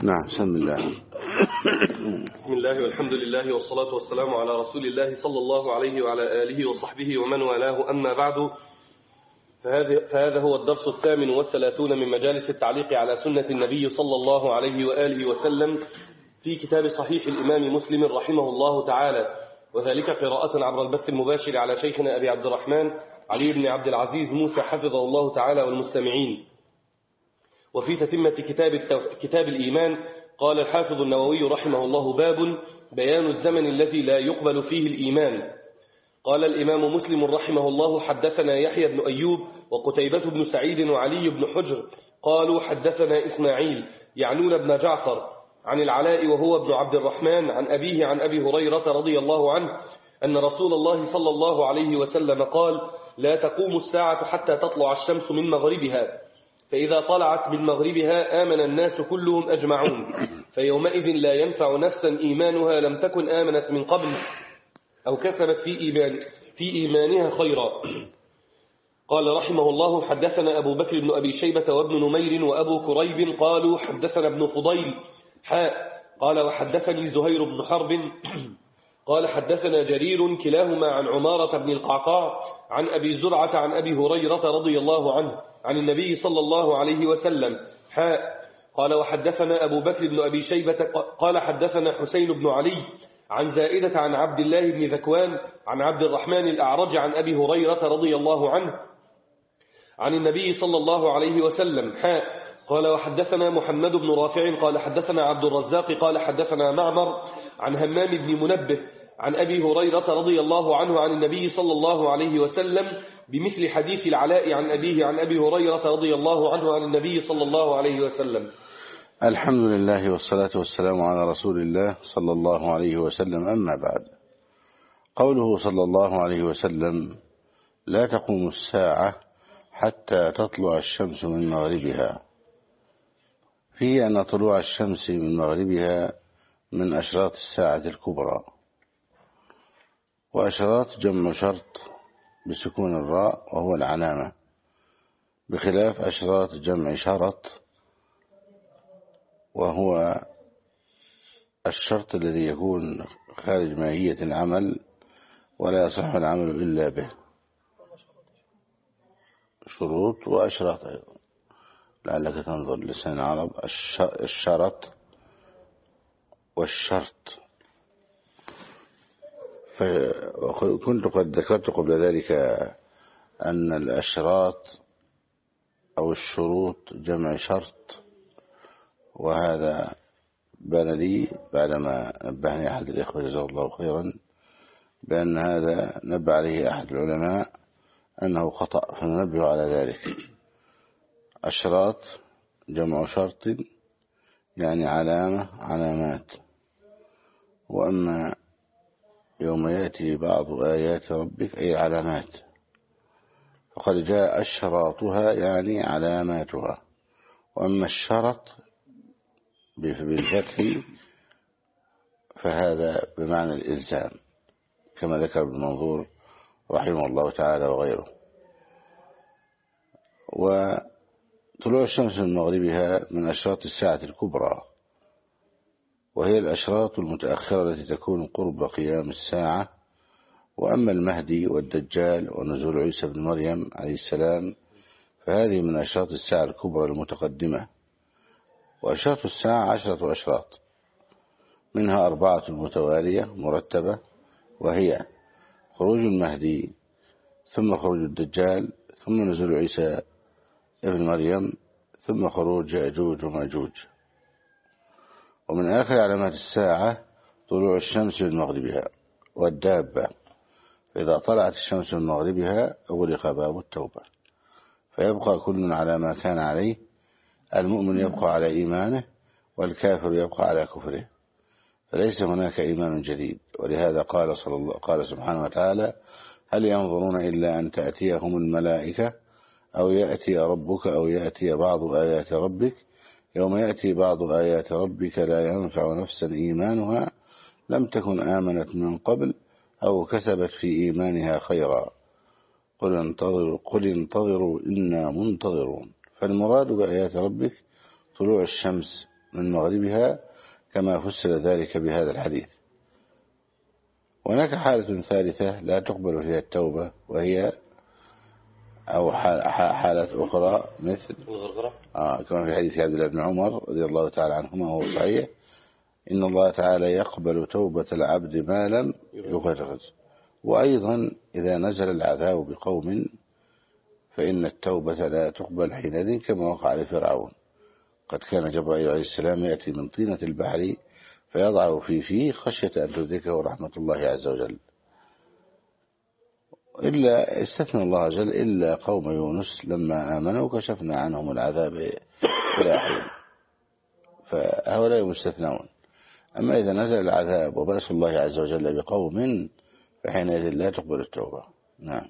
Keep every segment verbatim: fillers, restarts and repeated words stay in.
نعم. بسم الله. بسم الله والحمد لله والصلاة والسلام على رسول الله صلى الله عليه وعلى آله وصحبه ومن والاه، أما بعد، فهذا هو الدرس الثامن والثلاثون من مجالس التعليق على سنة النبي صلى الله عليه وآله وسلم في كتاب صحيح الإمام مسلم رحمه الله تعالى، وذلك قراءة عبر البث المباشر على شيخنا أبي عبد الرحمن علي بن عبد العزيز موسى حفظه الله تعالى والمستمعين. وفي تتمة كتاب, كتاب الإيمان قال الحافظ النووي رحمه الله: باب بيان الزمن الذي لا يقبل فيه الإيمان. قال الإمام مسلم رحمه الله: حدثنا يحيى بن أيوب وقتيبة بن سعيد وعلي بن حجر قالوا حدثنا إسماعيل يعنون بن جعفر عن العلاء وهو ابن عبد الرحمن عن أبيه عن أبي هريرة رضي الله عنه أن رسول الله صلى الله عليه وسلم قال: لا تقوم الساعة حتى تطلع الشمس من مغربها، فإذا طلعت من مغربها آمن الناس كلهم أجمعون، فيومئذ لا ينفع نفسا إيمانها لم تكن آمنت من قبل أو كسبت في, إيمان في إيمانها خيرا. قال رحمه الله: حدثنا أبو بكر بن أبي شيبة وابن نمير وأبو كريب قالوا حدثنا ابن فضيل حاء قال وحدثني زهير بن حرب قال حدثنا جرير كلاهما عن عمارة بن القعقاع عن أبي زرعة عن أبي هريرة رضي الله عنه عن النبي صلى الله عليه وسلم حاء قال وحدثنا أبو بكر بن أبي شيبة قال حدثنا حسين بن علي عن زائدة عن عبد الله بن ذكوان عن عبد الرحمن الأعرج عن أبي هريرة رضي الله عنه عن النبي صلى الله عليه وسلم حاء قال وحدثنا محمد بن رافع قال حدثنا عبد الرزاق قال حدثنا معمر عن همام بن منبه عن أبي هريرة رضي الله عنه عن النبي صلى الله عليه وسلم بمثل حديث العلاء عن أبيه عن أبي هريرة رضي الله عنه عن النبي صلى الله عليه وسلم. الحمد لله والصلاة والسلام على رسول الله صلى الله عليه وسلم. أما بعد، قوله صلى الله عليه وسلم: لا تقوم الساعة حتى تطلع الشمس من مغربها، فيه أن طلوع الشمس من مغربها من أشراط الساعة الكبرى، وأشراط جمع شرط بسكون الراء وهو العلامة، بخلاف أشراط جمع شرط وهو الشرط الذي يكون خارج ماهية العمل ولا يصح العمل إلا به. شروط وأشراط أيضا، لعلك تنظر لسان العرب: الشرط والشرط. فكنت قد ذكرت قبل ذلك أن الأشراط أو الشروط جمع شرط، وهذا بان لي بعدما نبهني أحد الإخوة جزاه الله خيرا بأن هذا نبه عليه أحد العلماء أنه خطأ، فننبه على ذلك. أشراط جمع شرط يعني علامة علامات، وأما يوم يأتي بعض آيات ربك أي علامات، فقد جاء أشراطها يعني علاماتها، وأما الشرط بالفتح فهذا بمعنى الإلزام كما ذكر ابن منظور رحمه الله تعالى وغيره. وطلوع الشمس من مغربها من أشراط الساعة الكبرى، وهي الأشراط المتأخرة التي تكون قرب قيام الساعة. وأما المهدي والدجال ونزول عيسى بن مريم عليه السلام فهذه من أشراط الساعة الكبرى المتقدمة. وأشراط الساعة عشرة أشراط، منها أربعة متوالية مرتبة، وهي خروج المهدي، ثم خروج الدجال، ثم نزول عيسى ابن مريم، ثم خروج يأجوج ومأجوج. ومن آخر علامات الساعة طلوع الشمس من مغربها والدابة، فإذا طلعت الشمس من مغربها أغلق باب التوبة، فيبقى كل على ما كان عليه. المؤمن يبقى على إيمانه، والكافر يبقى على كفره، فليس هناك إيمان جديد. ولهذا قال, صلى الله قال سبحانه وتعالى: هل ينظرون إلا أن تأتيهم الملائكة أو يأتي ربك أو يأتي بعض آيات ربك يوم يأتي بعض آيات ربك لا ينفع نفسا إيمانها لم تكن آمنت من قبل أو كسبت في إيمانها خيرا قل انتظروا, قل انتظروا إنا منتظرون. فالمراد بآيات ربك طلوع الشمس من مغربها كما فسر ذلك بهذا الحديث. وهناك حالة ثالثة لا تقبل فيها التوبة، وهي أو حالة أخرى مثل آه كما في حديث عبد الله بن عمر رضي الله تعالى عنهما وهو صحيح: إن الله تعالى يقبل توبة العبد ما لم يغرغر. وأيضا إذا نزل العذاب بقوم فإن التوبة لا تقبل حينئذ كما وقع لفرعون. قد كان جبرائيل عليه السلام يأتي من طينة البحر فيضع في فيه خشية أن تدركه رحمة الله عز وجل. إلا استثنى الله عز وجل إلا قوم يونس لما آمنوا كشفنا عنهم العذاب إلى حين، فهؤلاء مستثنون. أما إذا نزل العذاب وبأس الله عز وجل بقوم فحينئذ لا تقبل التوبة. نعم.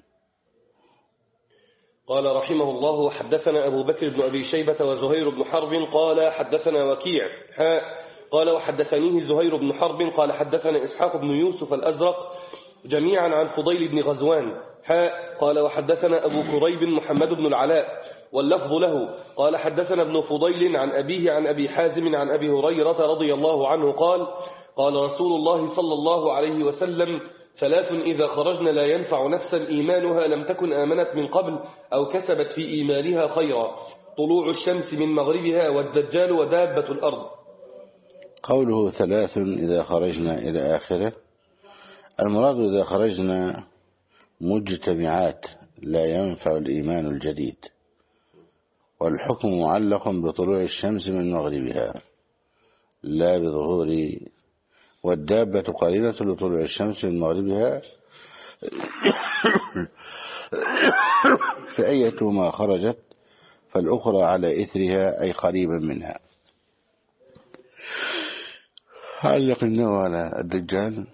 قال رحمه الله: حدثنا أبو بكر بن أبي شيبة وزهير بن حرب قال حدثنا وكيع ها قال وحدثنيه زهير بن حرب قال حدثنا إسحاق بن يوسف الأزرق جميعا عن فضيل بن غزوان ها قال وحدثنا أبو كريب محمد بن العلاء واللفظ له قال حدثنا ابن فضيل عن أبيه عن أبي حازم عن أبي هريرة رضي الله عنه قال قال رسول الله صلى الله عليه وسلم: ثلاث إذا خرجن لا ينفع نفسا إيمانها لم تكن آمنت من قبل أو كسبت في إيمانها خيرا: طلوع الشمس من مغربها والدجال ودابة الأرض. قوله ثلاث إذا خرجنا إلى آخره، المراد إذا خرجنا مجتمعات لا ينفع الإيمان الجديد، والحكم معلق بطلوع الشمس من مغربها لا بظهور، والدابة قرينة لطلوع الشمس من مغربها فأيتما خرجت فالأخرى على إثرها أي قريبا منها. علق النوى على الدجال.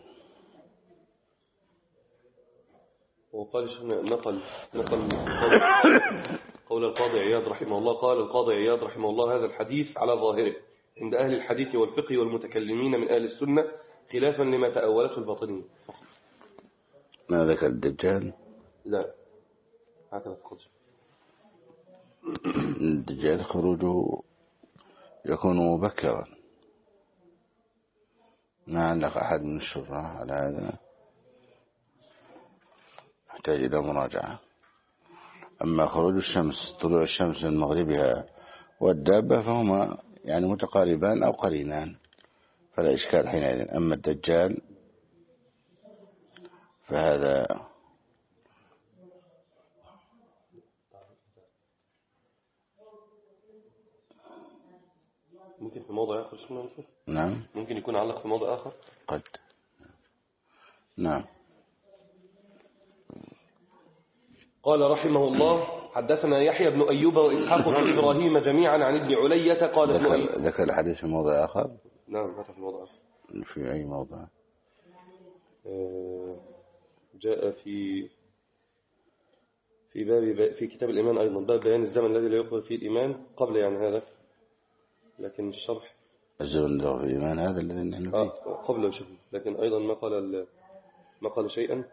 وقال نقل نقل قول القاضي عياض رحمه الله قال القاضي عياض رحمه الله: هذا الحديث على ظاهره عند أهل الحديث والفقه والمتكلمين من أهل السنة خلافا لما تأولته الباطنية. ما ذكر الدجال؟ لا هكذا تقصد. الدجال خروجه يكون مبكرا، ما علق أحد من الشراح على هذا، يحتاج إلى مراجعة. أما خروج الشمس طلوع الشمس من مغربها والدابة فهما يعني متقاربان أو قرينان فلا إشكال حينئذ. أما الدجال فهذا ممكن في موضع آخر. شنو ممكن؟ نعم ممكن يكون علق في موضع آخر قد. نعم. قال رحمه الله: حدثنا يحيى بن أيوب وإسحاق بن إبراهيم جميعا عن ابن علية قال ابن أيوب. ذكر الحديث في موضع آخر. نعم هذا في موضع آخر. في أي موضع؟ جاء في في باب في كتاب الإيمان أيضا، باب بيان الزمن الذي لا يقبل فيه الإيمان قبل يعني هذا، لكن الشرح الزمن له في الإيمان هذا الذي نحن فيه آه قبله شوف، لكن أيضا ما قال ما قال شيئا.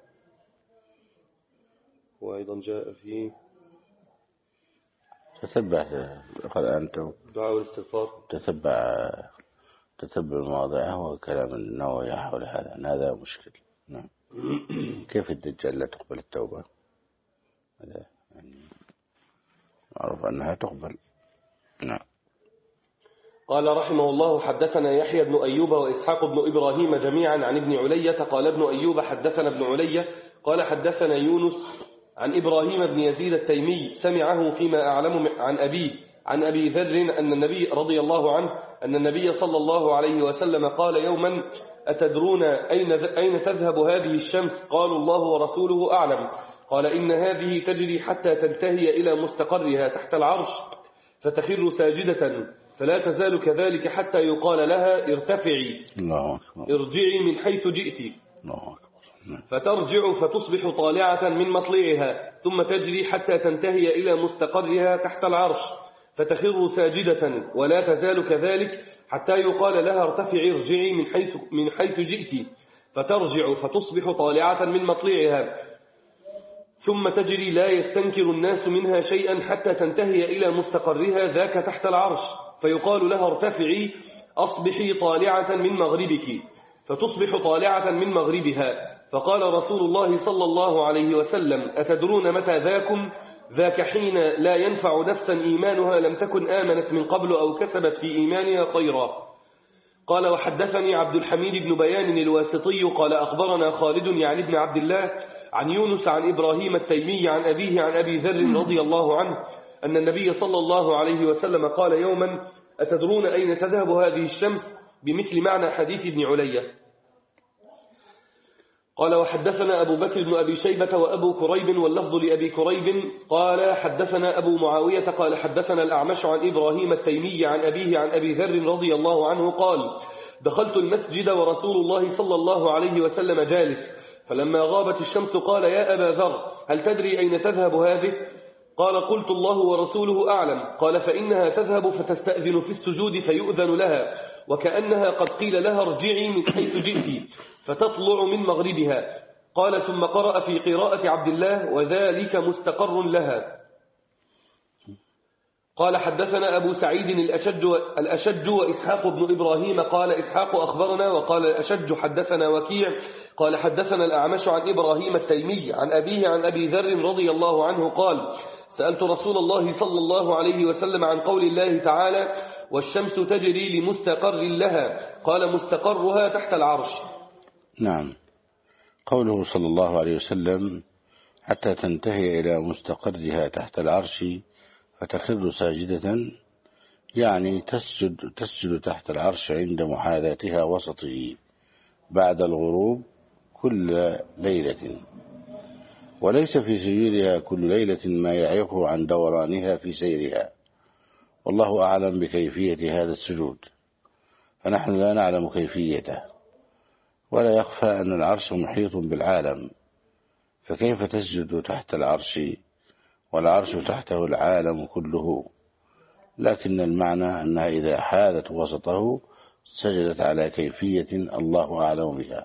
وأيضا جاء في تتبع قال أنت دعاء الاستغفار، تتبع تتبع مواضعه وكلام النووي حول هذا. هذا مشكل. نعم. كيف الدجال لا تقبل التوبة؟ هذا يعني معروف أنها تقبل. نعم. قال رحمه الله: حدثنا يحيى بن أيوب وإسحاق بن إبراهيم جميعا عن ابن علية قال ابن أيوب حدثنا ابن علية قال حدثنا يونس عن إبراهيم بن يزيد التيمي سمعه فيما أعلم عن أبيه عن أبي ذر أن النبي رضي الله عنه أن النبي صلى الله عليه وسلم قال يوما: أتدرون أين أين تذهب هذه الشمس؟ قالوا: الله ورسوله أعلم. قال: إن هذه تجري حتى تنتهي إلى مستقرها تحت العرش فتخر ساجدة فلا تزال كذلك حتى يقال لها: ارتفعي ارجعي من حيث جئت، فترجع فتصبح طالعة من مطلعها ثم تجري حتى تنتهي إلى مستقرها تحت العرش فتخر ساجدة ولا تزال كذلك حتى يقال لها: ارتفعي ارجعي من حيث من حيث جئت، فترجع فتصبح طالعة من مطلعها ثم تجري لا يستنكر الناس منها شيئا حتى تنتهي إلى مستقرها ذاك تحت العرش فيقال لها ارتفعي أصبحي طالعة من مغربك، فتصبح طالعة من مغربها. فقال رسول الله صلى الله عليه وسلم: أتدرون متى ذاكم؟ ذاك حين لا ينفع نفسا إيمانها لم تكن آمنت من قبل أو كسبت في إيمانها خيرا. قال: وحدثني عبد الحميد بن بيان الواسطي قال أخبرنا خالد يعني ابن عبد الله عن يونس عن إبراهيم التيمي عن أبيه عن أبي ذر رضي الله عنه أن النبي صلى الله عليه وسلم قال يوما: أتدرون أين تذهب هذه الشمس؟ بمثل معنى حديث ابن علية. قال: وحدثنا أبو بكر بن أبي شيبة وأبو كريب واللفظ لأبي كريب قال حدثنا أبو معاوية قال حدثنا الأعمش عن إبراهيم التيمي عن أبيه عن أبي ذر رضي الله عنه قال: دخلت المسجد ورسول الله صلى الله عليه وسلم جالس، فلما غابت الشمس قال: يا أبا ذر، هل تدري أين تذهب هذه؟ قال: قلت: الله ورسوله أعلم. قال: فإنها تذهب فتستأذن في السجود فيؤذن لها، وكأنها قد قيل لها ارجعي من حيث جئت، فتطلع من مغربها. قال: ثم قرأ في قراءة عبد الله: وذلك مستقر لها. قال: حدثنا أبو سعيد الأشج, الأشج وإسحاق بن إبراهيم قال إسحاق أخبرنا، وقال الأشج حدثنا وكيع قال حدثنا الأعمش عن إبراهيم التيمي عن أبيه عن أبي ذر رضي الله عنه قال: سألت رسول الله صلى الله عليه وسلم عن قول الله تعالى: والشمس تجري لمستقر لها، قال: مستقرها تحت العرش. نعم. قوله صلى الله عليه وسلم: حتى تنتهي إلى مستقرها تحت العرش فتخر ساجدة، يعني تسجد, تسجد تحت العرش عند محاذاتها وسطه بعد الغروب كل ليلة، وليس في سجودها كل ليلة ما يعيقه عن دورانها في سيرها، والله أعلم بكيفية هذا السجود، فنحن لا نعلم كيفيته، ولا يخفى أن العرش محيط بالعالم، فكيف تسجد تحت العرش والعرش تحته العالم كله؟ لكن المعنى أنها إذا حاذت وسطه سجدت على كيفية الله أعلم بها.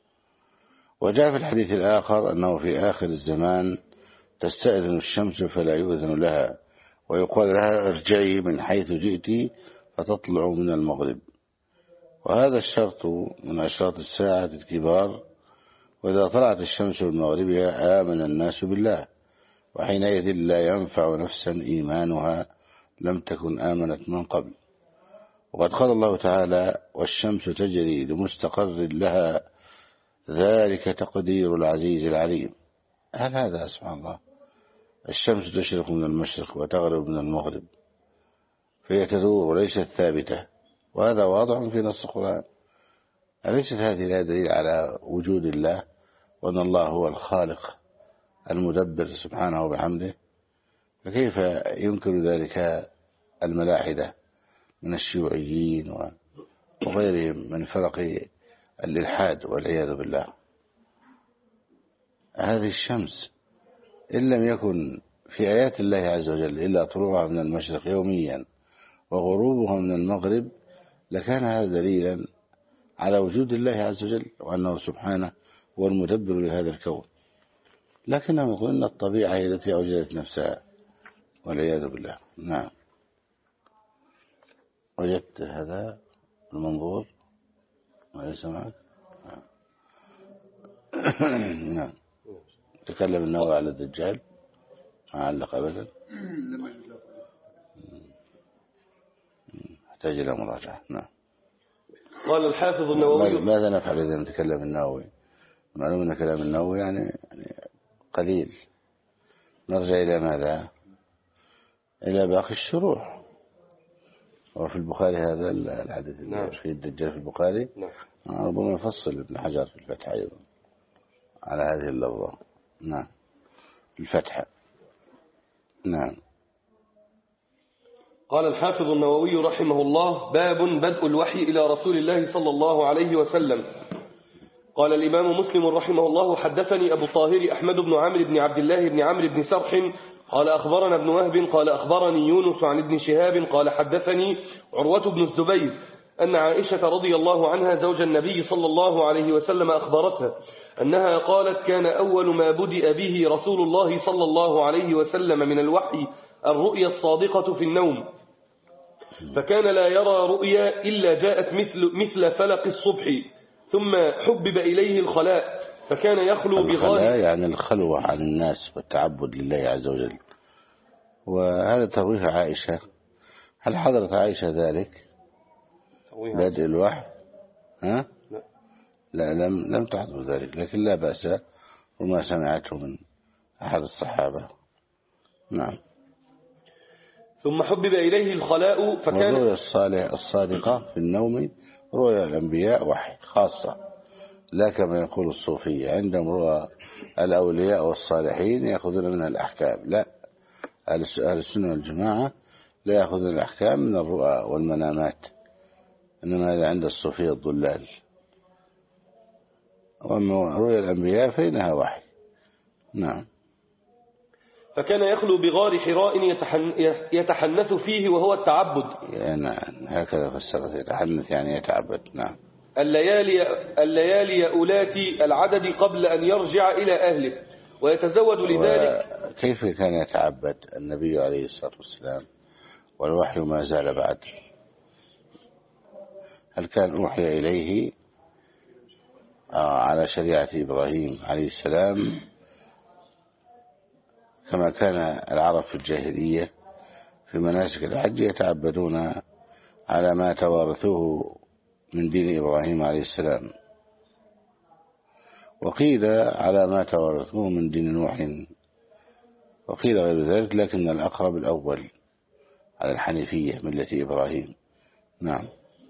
وجاء في الحديث الآخر أنه في آخر الزمان تستأذن الشمس فلا يؤذن لها، ويقال لها ارجعي من حيث جئت فتطلع من المغرب، وهذا الشرط من أشراط الساعة الكبار، وإذا طلعت الشمس من مغربها آمن الناس بالله، وحينئذ لا ينفع نفسا إيمانها لم تكن آمنت من قبل. وقد قال الله تعالى: والشمس تجري لمستقر لها ذلك تقدير العزيز العليم. هل هذا سبحان الله؟ الشمس تشرق من المشرق وتغرب من المغرب، فهي تدور وليست ثابتة، وهذا واضح في نص القرآن. أليست هذه لا دليل على وجود الله وأن الله هو الخالق المدبر سبحانه وبحمده؟ فكيف ينكر ذلك الملاحدة من الشيوعيين وغيرهم من فرق الإلحاد والعياذ بالله؟ هذه الشمس إن لم يكن في آيات الله عز وجل إلا طلوعها من المشرق يوميا وغروبها من المغرب لكان هذا دليلا على وجود الله عز وجل وأنه سبحانه هو المدبر لهذا الكون، لكنهم يقولون الطبيعة هي التي أوجدت نفسها والعياذ بالله. نعم. وجدت هذا المنظور وليس معك؟ نعم. تكلم النووي على الدجال ما علق أبدا، يحتاج إلى مراجعة. نعم. قال الحافظ النووي: ماذا نفعل إذا نتكلم النووي؟ معلوم أن كلام النووي يعني, يعني قليل. نرجع إلى ماذا؟ إلى باقي الشروح. وفي البخاري هذا الحديث نعم. في الدجال في البخاري نعم. ربما يفصل ابن حجر في الفتح أيضا على هذه اللفظة. نعم. الفتح. نعم. قال الحافظ النووي رحمه الله: باب بدء الوحي إلى رسول الله صلى الله عليه وسلم. قال الإمام مسلم رحمه الله: حدثني أبو طاهر أحمد بن عمرو بن عبد الله بن عمرو بن سرح قال أخبرنا ابن وهب قال أخبرني يونس عن ابن شهاب قال حدثني عروة بن الزبير أن عائشة رضي الله عنها زوج النبي صلى الله عليه وسلم أخبرتها أنها قالت: كان أول ما بدأ به رسول الله صلى الله عليه وسلم من الوحي الرؤيا الصادقة في النوم، فكان لا يرى رؤيا إلا جاءت مثل, مثل فلق الصبح. ثم حبب إليه الخلاء فكان يخلو بغار. الخلاء يعني الخلوة عن الناس والتعبد لله عز وجل. وهذا ترويه عائشة. هل حضرت عائشة ذلك بدء الوحي؟ ها؟ لا, لا لم, لم تحضر ذلك، لكن لا بأس وما سمعته من أحد الصحابة. نعم. ثم حبب إليه الخلاء فكان والرؤيا الصالح الصادقة في النوم رؤيا الأنبياء وحي خاصة، لا كما يقول الصوفية عندهم رؤى الأولياء والصالحين يأخذون منها الأحكام. لا، أهل السنة والجماعة لا يأخذون الأحكام من الرؤى والمنامات، إنما هذا عند الصوفية الضلال. وأما رؤيا الأنبياء فإنها وحي. نعم. فكان يخلو بغار حراء يتحنث فيه وهو التعبد. نعم، هكذا فسرت يتحنث يعني يتعبد. نعم. الليالي, الليالي أولاتي العدد قبل أن يرجع إلى أهله ويتزود لذلك. كيف كان يتعبد النبي عليه الصلاة والسلام والوحي ما زال بعد؟ هل كان أوحي إليه على شريعة إبراهيم عليه السلام كما كان العرب في الجاهلية في مناسك الحج يتعبدون على ما توارثوه من دين إبراهيم عليه السلام، وقيل على ما توارثوه من دين نوح، وقيل غير ذلك، لكن الأقرب الأول على الحنيفية ملة إبراهيم. نعم.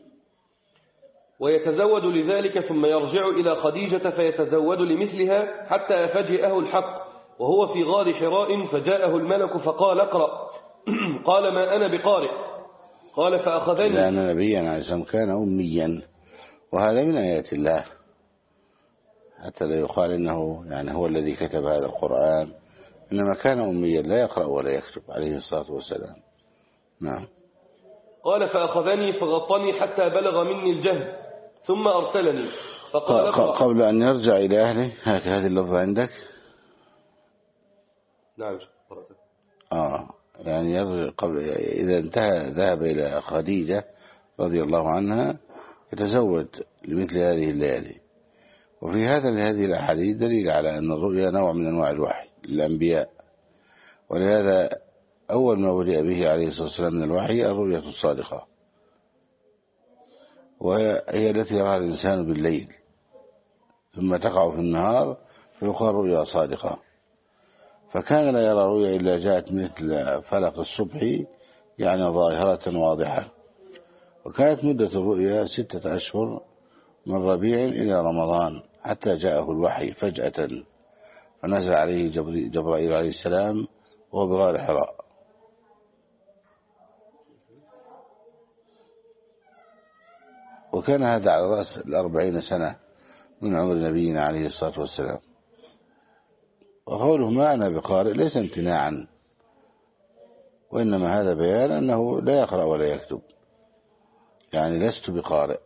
ويتزود لذلك ثم يرجع إلى خديجة فيتزود لمثلها حتى فجئه الحق وهو في غار حراء فجاءه الملك فقال اقرأ. قال ما أنا بقارئ. قال فأخذني. لأن نبينا عليه السلام كان أميا، وهذا من آيات الله، حتى لا يقال إنه يعني هو الذي كتب هذا القرآن، إنما كان أميا لا يقرأ ولا يكتب عليه الصلاة والسلام. نعم. قال فأخذني فغطني حتى بلغ مني الجهد ثم أرسلني فقال قبل أن يرجع إلى أهله. هذه اللفظة عندك؟ نعم. آه يعني يرجع قبل إذا انتهى ذهب إلى خديجة رضي الله عنها يتزود لمثل هذه الليالي. وفي هذا لهذه الأحاديث دليل على أن الرؤيا نوع من أنواع الوحي للأنبياء، ولهذا أول ما بدأ به عليه الصلاة والسلام من الوحي الرؤيا الصادقة، وهي التي يراها الإنسان بالليل ثم تقع في النهار فيقال رؤيا صادقة. فكان لا يرى رؤيا إلا جاءت مثل فلق الصبح يعني ظاهرة واضحة. وكانت مدة الرؤيا ستة أشهر من ربيع إلى رمضان حتى جاءه الوحي فجأة فنزل عليه جبرائيل عليه السلام وهو بغار حراء. وكان هذا على رأس الأربعين سنة من عمر نبينا عليه الصلاة والسلام. وقوله ما أنا بقارئ ليس امتناعا، وإنما هذا بيان أنه لا يقرأ ولا يكتب، يعني لست بقارئ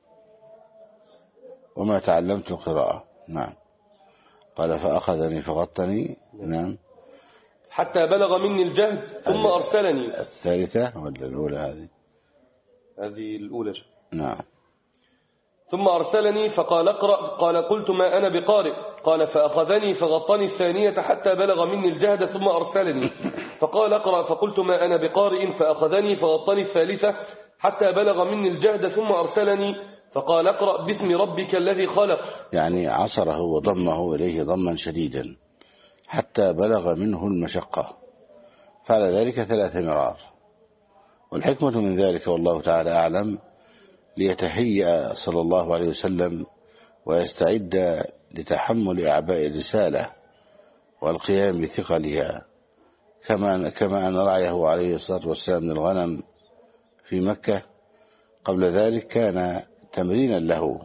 وما تعلمت القراءة. نعم. قال فأخذني فغطني. نعم. حتى بلغ مني الجهد ثم أرسلني. الثالثة ولا الأولى هذه؟ هذه الأولى. نعم. ثم أرسلني فقال اقرأ. قال قلت ما أنا بقارئ. قال فأخذني فغطني الثانية حتى بلغ مني الجهد ثم أرسلني فقال اقرأ. فقلت ما أنا بقارئ. فأخذني فغطني الثالثة حتى بلغ مني الجهد ثم أرسلني فقال اقرأ باسم ربك الذي خلق. يعني عصره وضمه إليه ضما شديدا حتى بلغ منه المشقة، فعل ذلك ثلاث مرار. والحكمة من ذلك والله تعالى أعلم ليتهيأ صلى الله عليه وسلم ويستعد لتحمل أعباء الرسالة والقيام بثقلها، كما كما أن رعيه عليه الصلاة والسلام من الغنم في مكة قبل ذلك كان تمرينا له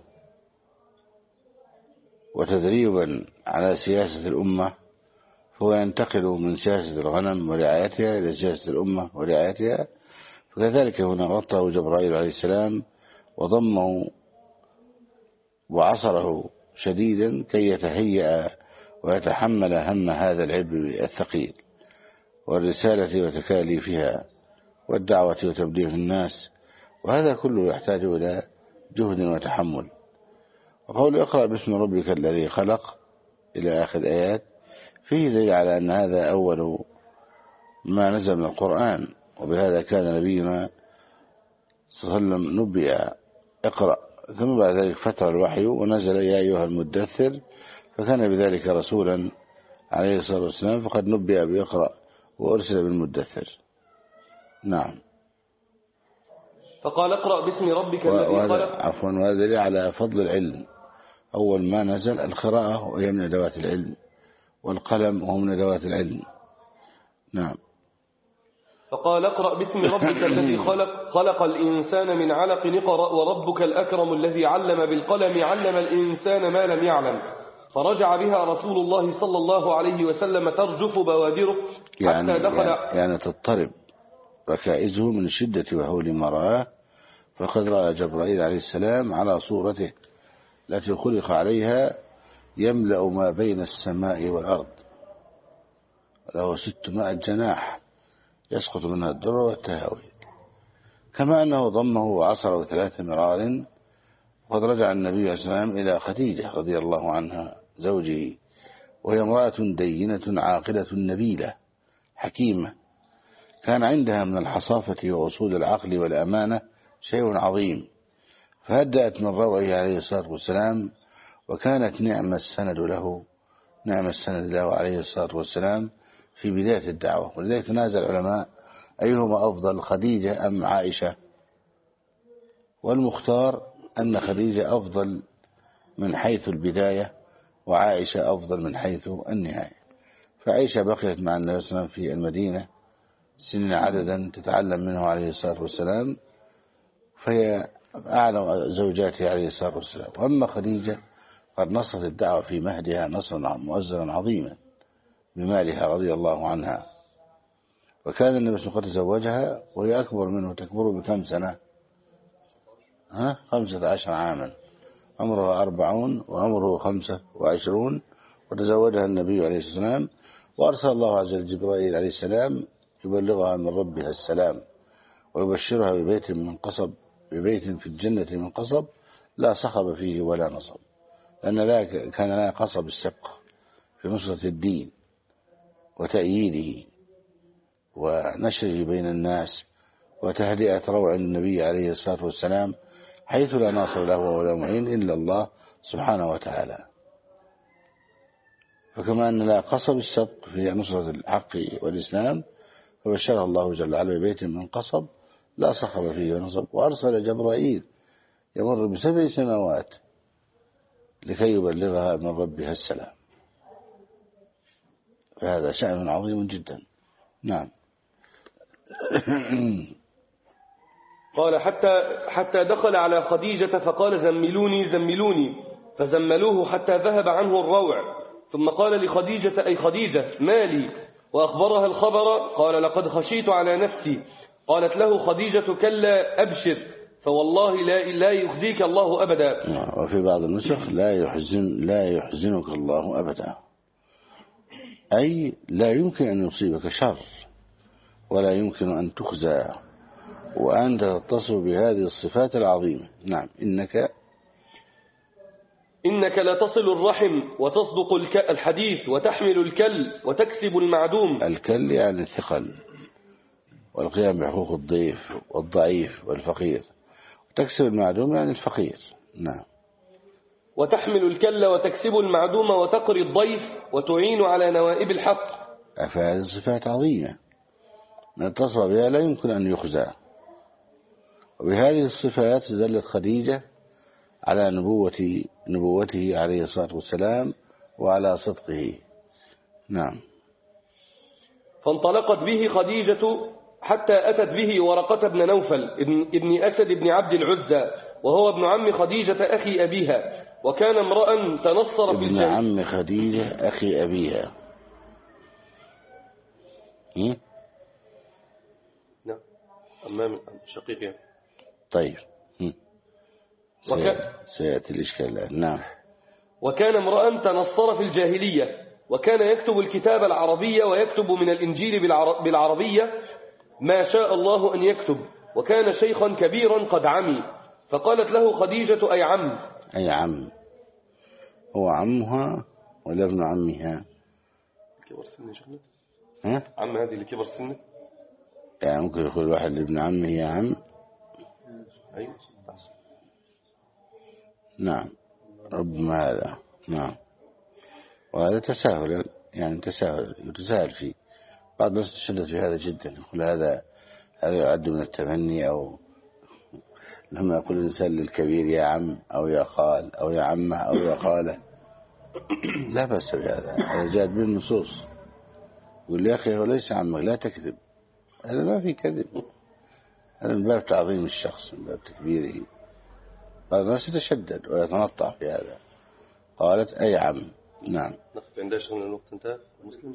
وتدريبا على سياسة الأمة، فهو ينتقل من سياسة الغنم ورعايتها إلى سياسة الأمة ورعايتها. فكذلك هنا غطاه جبرائيل عليه السلام وضمه وعصره شديدا كي يتهيأ ويتحمل هم هذا العبء الثقيل والرسالة وتكاليفها والدعوة وتبليغ الناس، وهذا كله يحتاج إلى جهد وتحمل. وقول اقرأ باسم ربك الذي خلق إلى آخر الآيات فيه دليل على أن هذا أول ما نزل من القرآن، وبهذا كان نبينا صلى الله عليه وسلم نبئ اقرأ، ثم بعد ذلك فتر الوحي ونزل يا أيها المدثر، فكان بذلك رسولا عليه الصلاة والسلام، فقد نبئ بيقرأ وأرسل بالمدثر. نعم. فقال اقرأ باسم ربك الذي خلق. عفوا، وهذا دليل على فضل العلم. أول ما نزل القراءة وهي من أدوات العلم، والقلم وهو من أدوات العلم. نعم. فقال اقرأ باسم ربك الذي خلق خلق الإنسان من علق اقرأ وربك الأكرم الذي علم بالقلم علم الإنسان ما لم يعلم. فرجع بها رسول الله صلى الله عليه وسلم ترجف بوادره حتى يعني دخل يعني, يعني تضطرب ركائزه من شدة وهول ما رآه، فقد رأى جبرائيل عليه السلام على صورته التي خلق عليها يملأ ما بين السماء والأرض، له ستمائة جناح يسقط منها الدر والتهاوي، كما أنه ضمه وعصره ثلاث مرار. وقد رجع النبي عليه السلام إلى خديجة رضي الله عنها زوجه، وهي امرأة دينة عاقلة نبيلة حكيمة، كان عندها من الحصافة وأصول العقل والأمانة شيء عظيم، فهدأت من روعه عليه الصلاة والسلام، وكانت نعم السند له نعم السند له عليه الصلاة والسلام في بداية الدعوة. ولذلك تنازع العلماء أيهما أفضل، خديجة أم عائشة، والمختار أن خديجة أفضل من حيث البداية، وعائشة أفضل من حيث النهاية. فعائشة بقيت مع النبي صلى الله عليه وسلم في المدينة سنين عددا تتعلم منه عليه الصلاة والسلام، فهي أعلى زوجاته عليه الصلاة والسلام. وأما خديجة قد نصرت الدعوة في مهدها نصرا مؤزرا عظيما بمالها رضي الله عنها، وكان النبي صلى الله عليه وسلم قد تزوجها وهي أكبر منه، تكبر بكم سنة؟ ها خمسة عشر عاما، عمرها أربعون وعمره خمسة وعشرون، وتزوجها النبي عليه الصلاة والسلام، وأرسل الله عز وجل جبرائيل عليه السلام يبلغها من ربها السلام، ويبشرها ببيت من قصب ببيت في الجنة من قصب لا صخب فيه ولا نصب، لأن لا كان لا قصب السبق في نصرة الدين وتأييده ونشره بين الناس وتهدئة روع النبي عليه الصلاة والسلام، حيث لا ناصر له ولا معين إلا الله سبحانه وتعالى. فكما أن لا قصب السبق في نصرة الحق والإسلام، فبشرها الله جل وعلا ببيت من قصب لا صخب فيه ونصب، وأرسل جبرائيل يمر بسبع سماوات لكي يبلغها من ربها السلام، فهذا شأن عظيم جدا. نعم. قال حتى حتى دخل على خديجة فقال زملوني زملوني، فزملوه حتى ذهب عنه الروع، ثم قال لخديجة أي خديجة مالي، وأخبرها الخبر. قال لقد خشيت على نفسي. قالت له خديجة كلا أبشر، فوالله لا لا يخزيك الله أبدا. وفي بعض النسخ لا يحزن لا يحزنك الله أبدا، أي لا يمكن أن يصيبك شر ولا يمكن أن تخزى، وأنت تتصف بهذه الصفات العظيمة. نعم. إنك إنك لا تصل الرحم وتصدق الحديث وتحمل الكل وتكسب المعدوم. الكل يعني الثقل والقيام بحقوق الضيف والضعيف والفقير، وتكسب المعدوم يعني الفقير. نعم. وتحمل الكل وتكسب المعدوم وتقري الضيف وتعين على نوائب الحق. فهذه صفات عظيمة من اتصف بها لا يمكن أن يخزى، وبهذه الصفات زلت خديجة على نبوة نبوته عليه الصلاة والسلام وعلى صدقه. نعم. فانطلقت به خديجة حتى أتت به ورقة بن نوفل ابن أسد بن عبد العزى، وهو ابن عم خديجة أخي أبيها، وكان امرأ تنصر في الجنة. ابن عم خديجة أخي أبيها. نعم. أمام شقيقها. طيب. وكان سيأتي الإشكال الآن. نعم. وكان امرأ تنصر في الجاهلية، وكان يكتب الكتاب العربية ويكتب من الإنجيل بالعربية ما شاء الله أن يكتب، وكان شيخا كبيرا قد عمي. فقالت له خديجة: أي عم. أي عم، هو عمها ولا ابن عمها؟ كبر سن شغلة. ها؟ عم هذه اللي كبر سنه، يعني ممكن يقول واحد لابن عمه يا عم. أيوة. نعم، ربما هذا. نعم، وهذا تساهل، يعني تساهل يتساهل فيه. بعض الناس تشدد في هذا جدا، يقول هذا هذا يعد من التمني، أو لما يقول الإنسان للكبير يا عم أو يا خال أو يا عمه أو يا خاله، لا بأس بهذا، هذا جاءت به النصوص. يقول يا أخي هو ليس عمك، لا تكذب، هذا ما في كذب، هذا من باب تعظيم الشخص، من باب تكبيره. بعض الناس يتشدد ويتنطع في هذا. قالت أي عم. نعم. نقف عند ايش هنا الوقت انتهى؟ مسلم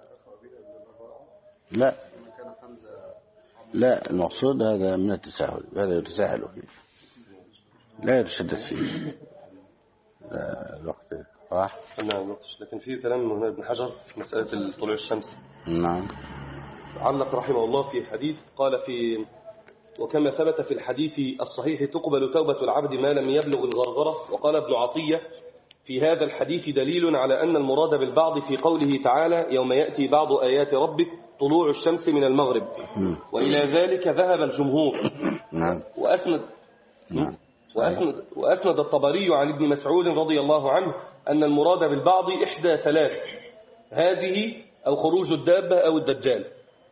لا لا، المقصود هذا من التساهل، هذا يتساهل فيه، لا يتشدد فيه. لا الوقت راح. نعم الوقت، لكن في كلام هنا ابن حجر في مسألة طلوع الشمس. نعم. علق رحمه الله في حديث قال في: وكما ثبت في الحديث الصحيح تقبل توبة العبد ما لم يبلغ الغرغرة. وقال ابن عطية: في هذا الحديث دليل على أن المراد بالبعض في قوله تعالى: يوم يأتي بعض آيات ربك طلوع الشمس من المغرب. وإلى ذلك ذهب الجمهور. نعم. وأسند نعم. وأسند, وأسند الطبري عن ابن مسعود رضي الله عنه أن المراد بالبعض إحدى ثلاث: هذه أو خروج الدابة أو الدجال.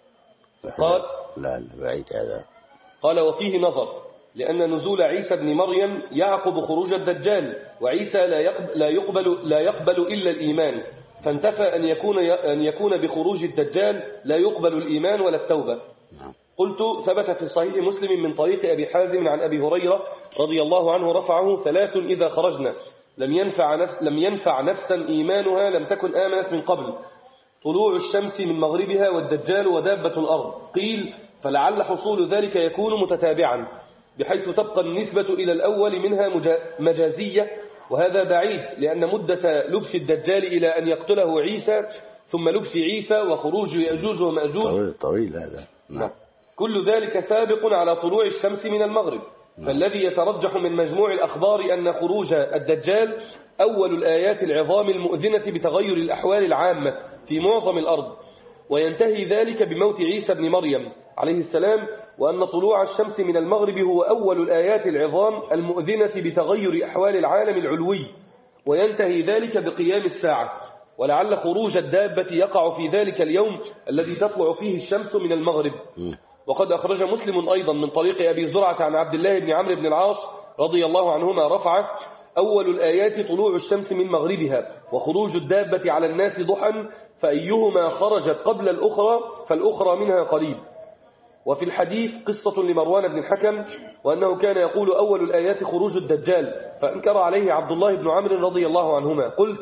قال: لا لا، بعيد هذا. قال: وفيه نظر، لأن نزول عيسى بن مريم يعقب خروج الدجال، وعيسى لا يقبل, لا يقبل, لا يقبل إلا الإيمان، فانتفى أن يكون, أن يكون بخروج الدجال لا يقبل الإيمان ولا التوبة. قلت: ثبت في صحيح مسلم من طريق أبي حازم عن أبي هريرة رضي الله عنه رفعه: ثلاث إذا خرجنا لم ينفع, نفس لم ينفع نفسا إيمانها لم تكن آمنت من قبل: طلوع الشمس من مغربها، والدجال، ودابة الأرض. قيل: فلعل حصول ذلك يكون متتابعا، بحيث تبقى النسبة إلى الأول منها مجازية، وهذا بعيد، لأن مدة لبس الدجال إلى أن يقتله عيسى، ثم لبس عيسى وخروج يأجوج ومأجوج طويل, طويل هذا. نعم. كل ذلك سابق على طلوع الشمس من المغرب. نعم. فالذي يترجح من مجموع الأخبار أن خروج الدجال أول الآيات العظام المؤذنة بتغير الأحوال العامة في معظم الأرض، وينتهي ذلك بموت عيسى بن مريم عليه السلام، وأن طلوع الشمس من المغرب هو أول الآيات العظام المؤذنة بتغير أحوال العالم العلوي، وينتهي ذلك بقيام الساعة. ولعل خروج الدابة يقع في ذلك اليوم الذي تطلع فيه الشمس من المغرب. وقد أخرج مسلم أيضا من طريق أبي زرعة عن عبد الله بن عمرو بن العاص رضي الله عنهما رفعه: أول الآيات طلوع الشمس من مغربها، وخروج الدابة على الناس ضحى، فأيهما خرجت قبل الأخرى فالأخرى منها قريب. وفي الحديث قصة لمروان بن الحكم، وأنه كان يقول: أول الآيات خروج الدجال، فأنكر عليه عبد الله بن عمرو رضي الله عنهما. قلت: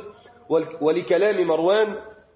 ولكلام مروان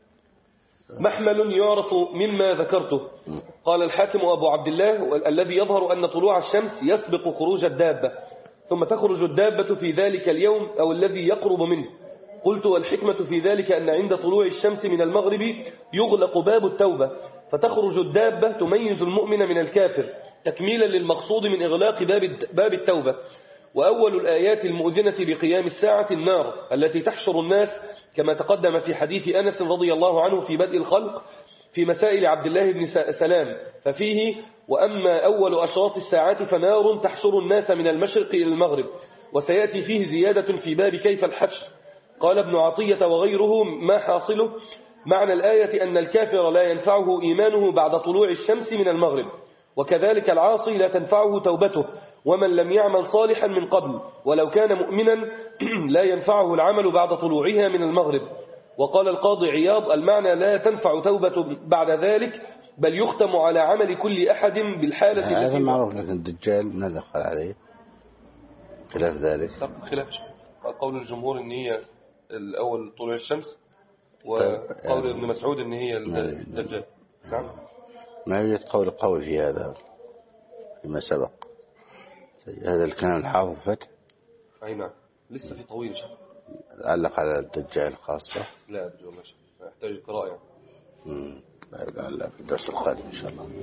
محمل يعرف مما ذكرته. قال الحاكم أبو عبد الله: الذي يظهر أن طلوع الشمس يسبق خروج الدابة، ثم تخرج الدابة في ذلك اليوم أو الذي يقرب منه. قلت: والحكمة في ذلك أن عند طلوع الشمس من المغرب يغلق باب التوبة، فتخرج الدابة تميز المؤمن من الكافر، تكميلا للمقصود من إغلاق باب التوبة. وأول الآيات المؤذنة بقيام الساعة النار التي تحشر الناس، كما تقدم في حديث أنس رضي الله عنه في بدء الخلق في مسائل عبد الله بن سلام، ففيه: وأما أول أشراط الساعات فنار تحشر الناس من المشرق إلى المغرب. وسيأتي فيه زيادة في باب كيف الحشر. قال ابن عطية وغيره: ما حاصله معنى الآية أن الكافر لا ينفعه إيمانه بعد طلوع الشمس من المغرب، وكذلك العاصي لا تنفعه توبته، ومن لم يعمل صالحا من قبل ولو كان مؤمنا لا ينفعه العمل بعد طلوعها من المغرب. وقال القاضي عياض: المعنى لا تنفع توبة بعد ذلك، بل يختم على عمل كل أحد بالحالة. هذا معروف، لكن الدجال ما دخل عليه خلاف ذلك. خلاف قول الجمهور ان هي الأول طلوع الشمس، وقول ابن مسعود ان هي الدجال. نعم. ما يوجد قول قول في هذا فيما سبق. هذا الكلام الحافظ فتح. أي نعم، لسه في طويل شيء. علق على الدجال خاصة. لا أدري والله، يحتاج قراءة يعني. لعل في الدرس القادم إن شاء الله.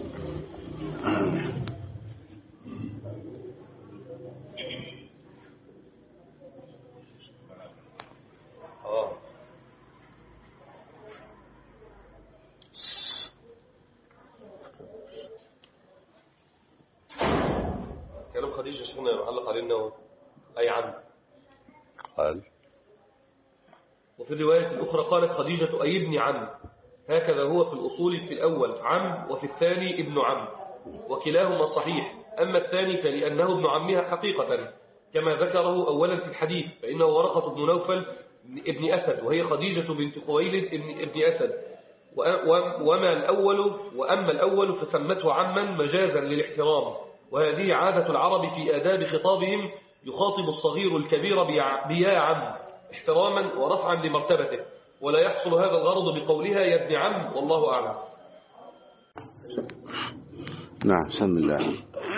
اه كلام خديجة شيخنا يعلق علينا أي عم قال. وفي الرواية الأخرى قالت خديجة أي ابن عم، هكذا هو في الأصول، في الأول عم وفي الثاني ابن عم، وكلاهما صحيح. أما الثاني فلأنه ابن عمها حقيقة كما ذكره أولا في الحديث، فإنه ورقة بن نوفل ابن أسد، وهي خديجة بنت خويلد ابن أسد. وما الأول وأما الأول فسمته عما مجازا للاحترام، وهذه عادة العرب في آداب خطابهم، يخاطب الصغير الكبير بيا عم احتراما ورفعا لمرتبته، ولا يحصل هذا الغرض بقولها يا ابن عم، والله أعلم. نعم. بسم الله.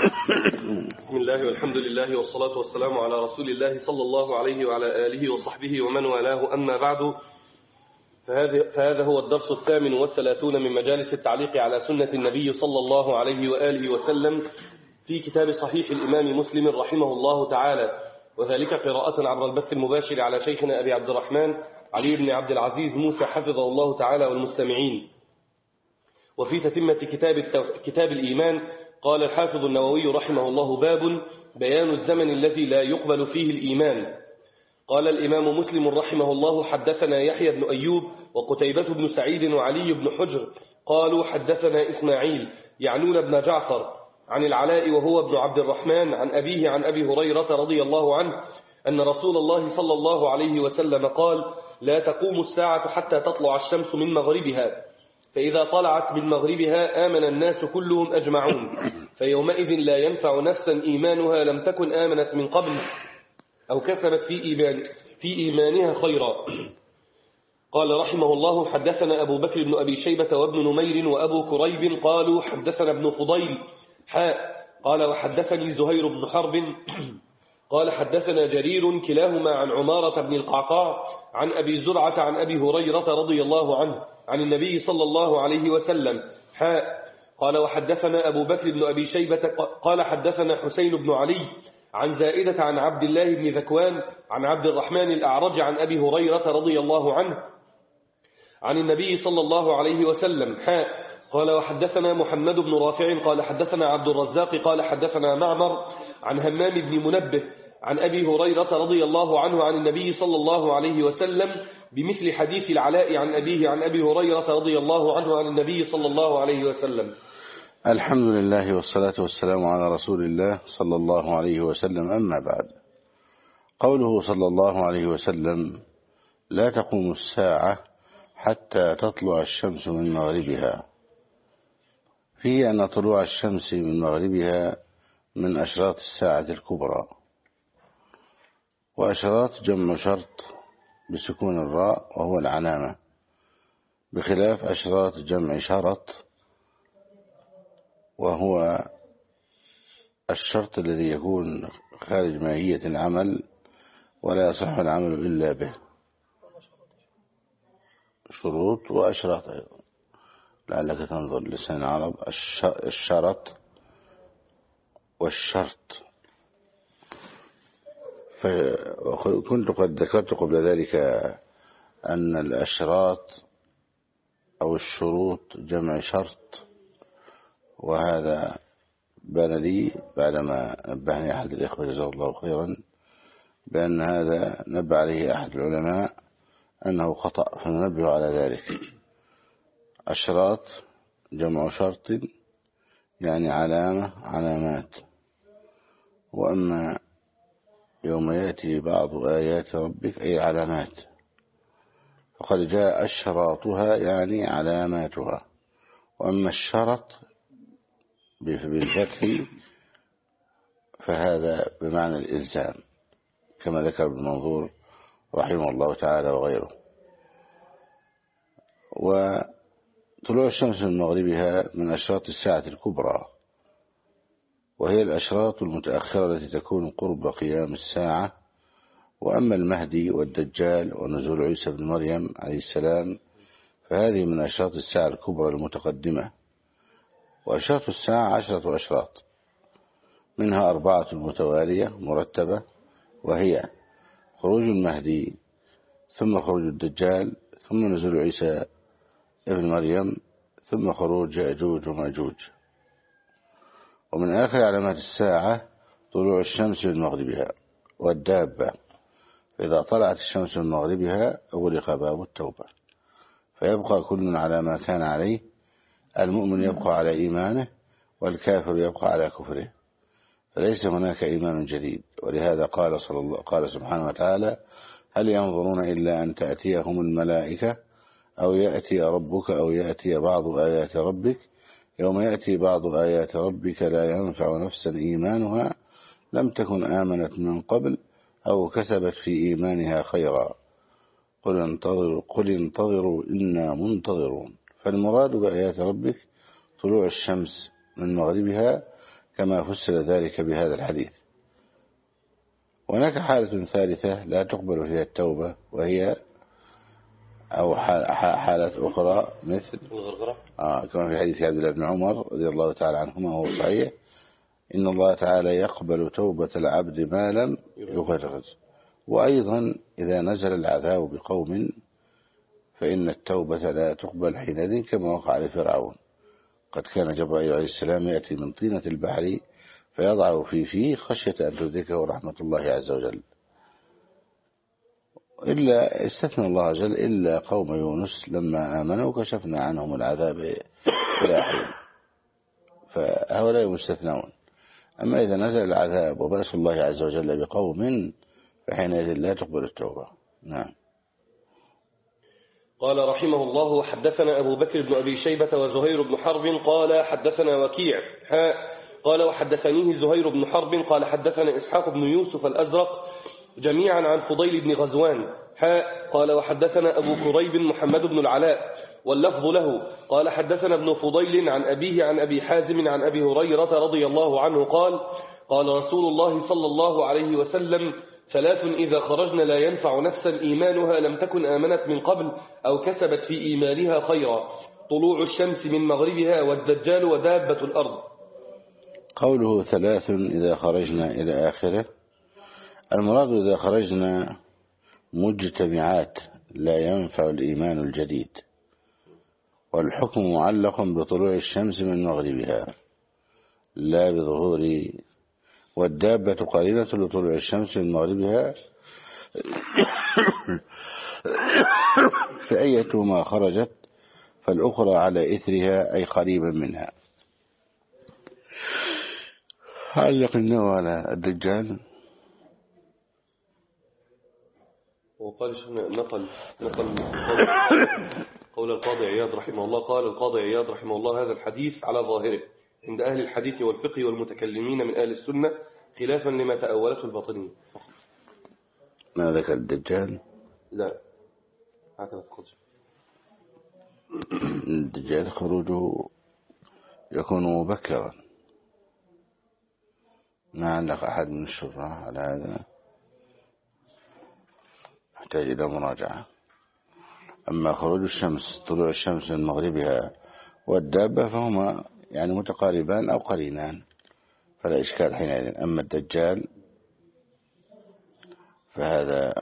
بسم الله والحمد لله والصلاة والسلام على رسول الله صلى الله عليه وعلى آله وصحبه ومن والاه، أما بعد، فهذا هو الدرس الثامن والثلاثون من مجالس التعليق على سنة النبي صلى الله عليه وآله وسلم في كتاب صحيح الإمام مسلم رحمه الله تعالى، وذلك قراءة عبر البث المباشر على شيخنا أبي عبد الرحمن علي بن عبد العزيز موسى حفظه الله تعالى والمستمعين. وفي تتمة كتاب, كتاب الإيمان قال الحافظ النووي رحمه الله: باب بيان الزمن الذي لا يقبل فيه الإيمان. قال الإمام مسلم رحمه الله: حدثنا يحيى بن أيوب وقتيبة بن سعيد وعلي بن حجر قالوا حدثنا إسماعيل يعنون بن جعفر عن العلاء وهو ابن عبد الرحمن عن أبيه عن أبي هريرة رضي الله عنه أن رسول الله صلى الله عليه وسلم قال: لا تقوم الساعة حتى تطلع الشمس من مغربها، فإذا طلعت من مغربها آمن الناس كلهم أجمعون، فيومئذ لا ينفع نفسا إيمانها لم تكن آمنت من قبل أو كسبت في, إيمان في إيمانها خيرا. قال رحمه الله: حدثنا أبو بكر بن أبي شيبة وابن نمير وأبو كريب قالوا حدثنا ابن فضيل حاء قال وحدثني زهير بن حرب قال حدثنا جرير كلاهما عن عمارة بن القعقاع عن أبي زرعة عن أبي هريرة رضي الله عنه عن النبي صلى الله عليه وسلم حاء قال وحدثنا أبو بكر بن أبي شيبة قال حدثنا حسين بن علي عن زائدة عن عبد الله بن ذكوان عن عبد الرحمن الأعرج عن أبي هريرة رضي الله عنه عن النبي صلى الله عليه وسلم حاء قال وحدثنا محمد بن رافع قال حدثنا عبد الرزاق قال حدثنا معمر عن همام بن منبه عن أبي هريرة رضي الله عنه عن النبي صلى الله عليه وسلم بمثل حديث العلاء عن أبيه عن أبي هريرة رضي الله عنه عن النبي صلى الله عليه وسلم. الحمد لله والصلاة والسلام على رسول الله صلى الله عليه وسلم. أما بعد، قوله صلى الله عليه وسلم: لا تقوم الساعة حتى تطلع الشمس من مغربها، فيه أن طلوع الشمس من مغربها من أشراط الساعة الكبرى، وأشراط جمع شرط بسكون الراء وهو العلامة، بخلاف أشراط جمع شرط وهو الشرط الذي يكون خارج ماهية العمل ولا يصح العمل إلا به. شروط وأشراط أيضا، لعلك تنظر لسان العرب: الشرط والشرط. فكنت قد ذكرت قبل ذلك أن الأشراط أو الشروط جمع شرط، وهذا بان لي بعدما نبهني أحد الإخوة جزاه الله خيرا بأن هذا نبه عليه أحد العلماء أنه خطأ، فننبه على ذلك. أشراط جمع شرط يعني علامة علامات، وأما يوم يأتي بعض آيات ربك أي علامات، فقد جاء أشراطها يعني علاماتها، وأما الشرط بالفتح فهذا بمعنى الإلزام كما ذكر ابن منظور رحمه الله تعالى وغيره. وطلوع الشمس من مغربها من أشراط الساعة الكبرى، وهي الأشراط المتأخرة التي تكون قرب قيام الساعة. وأما المهدي والدجال ونزول عيسى بن مريم عليه السلام فهذه من أشراط الساعة الكبرى المتقدمة. وأشراط الساعة عشرة أشراط، منها أربعة متوالية مرتبة، وهي خروج المهدي، ثم خروج الدجال، ثم نزول عيسى ابن مريم، ثم خروج يأجوج ومأجوج. ومن آخر علامات الساعة طلوع الشمس من مغربها والدابة، فإذا طلعت الشمس من مغربها أغلق باب التوبة، فيبقى كل على ما كان عليه. المؤمن يبقى على إيمانه، والكافر يبقى على كفره، فليس هناك إيمان جديد. ولهذا قال, صلى الله قال سبحانه وتعالى: هل ينظرون إلا أن تأتيهم الملائكة أو يأتي ربك أو يأتي بعض آيات ربك يوم يأتي بعض آيات ربك لا ينفع نفسا إيمانها لم تكن آمنت من قبل أو كسبت في إيمانها خيرا قل انتظروا, قل انتظروا إنا منتظرون. فالمراد بآيات ربك طلوع الشمس من مغربها كما فسر ذلك بهذا الحديث. هناك حالة ثالثة لا تقبل فيها التوبة، وهي أو حالة أخرى مثل الغرغرة آه كما في حديث عبد الله بن عمر رضي الله تعالى عنهما وهو صحيح: إن الله تعالى يقبل توبة العبد ما لم يغرغز. وأيضا إذا نزل العذاب بقوم فإن التوبة لا تقبل حينئذ، كما وقع لفرعون. قد كان جبرائيل عليه السلام يأتي من طينة البحر فيضع في فيه خشية أن تدركه رحمة الله عز وجل. إلا استثنى الله عز وجل إلا قوم يونس لما آمنوا كشفنا عنهم العذاب إلى حين، فهؤلاء مستثنون. أما إذا نزل العذاب وبأس الله عز وجل بقوم فحينئذ لا تقبل التوبة. نعم. قال رحمه الله: حدثنا أبو بكر بن أبي شيبة وزهير بن حرب قال حدثنا وكيع قال وحدثنيه زهير بن حرب قال حدثنا إسحاق بن يوسف الأزرق جميعا عن فضيل بن غزوان قال وحدثنا أبو كريب محمد بن العلاء واللفظ له قال حدثنا ابن فضيل عن أبيه عن أبي حازم عن أبي هريرة رضي الله عنه قال قال رسول الله صلى الله عليه وسلم: ثلاث إذا خرجنا لا ينفع نفسا إيمانها لم تكن آمنت من قبل أو كسبت في إيمانها خيرا: طلوع الشمس من مغربها والدجال ودابة الأرض. قوله ثلاث إذا خرجنا إلى آخره، المراد إذا خرجنا مجتمعات لا ينفع الإيمان الجديد، والحكم معلق بطلوع الشمس من مغربها لا بظهور، والدابة قرينة لطلوع الشمس من مغربها فأيتما خرجت فالأخرى على إثرها أي قريبا منها. علق النوى على الدجال. وقال نقل نقل قول القاضي عياض رحمه الله قال القاضي عياض رحمه الله: هذا الحديث على ظاهره عند أهل الحديث والفقه والمتكلمين من أهل السنة خلافا لما تأولته الباطنية. ما ذكر الدجال؟ لا، هكذا القاضي. الدجال خروجه يكون مبكرا، ما علق أحد من الشراح على هذا، يحتاج إلى مراجعة. أما خروج الشمس طلوع الشمس من مغربها والدابة فهما يعني متقاربان أو قرينان فلا إشكال حينئذ. أما الدجال فهذا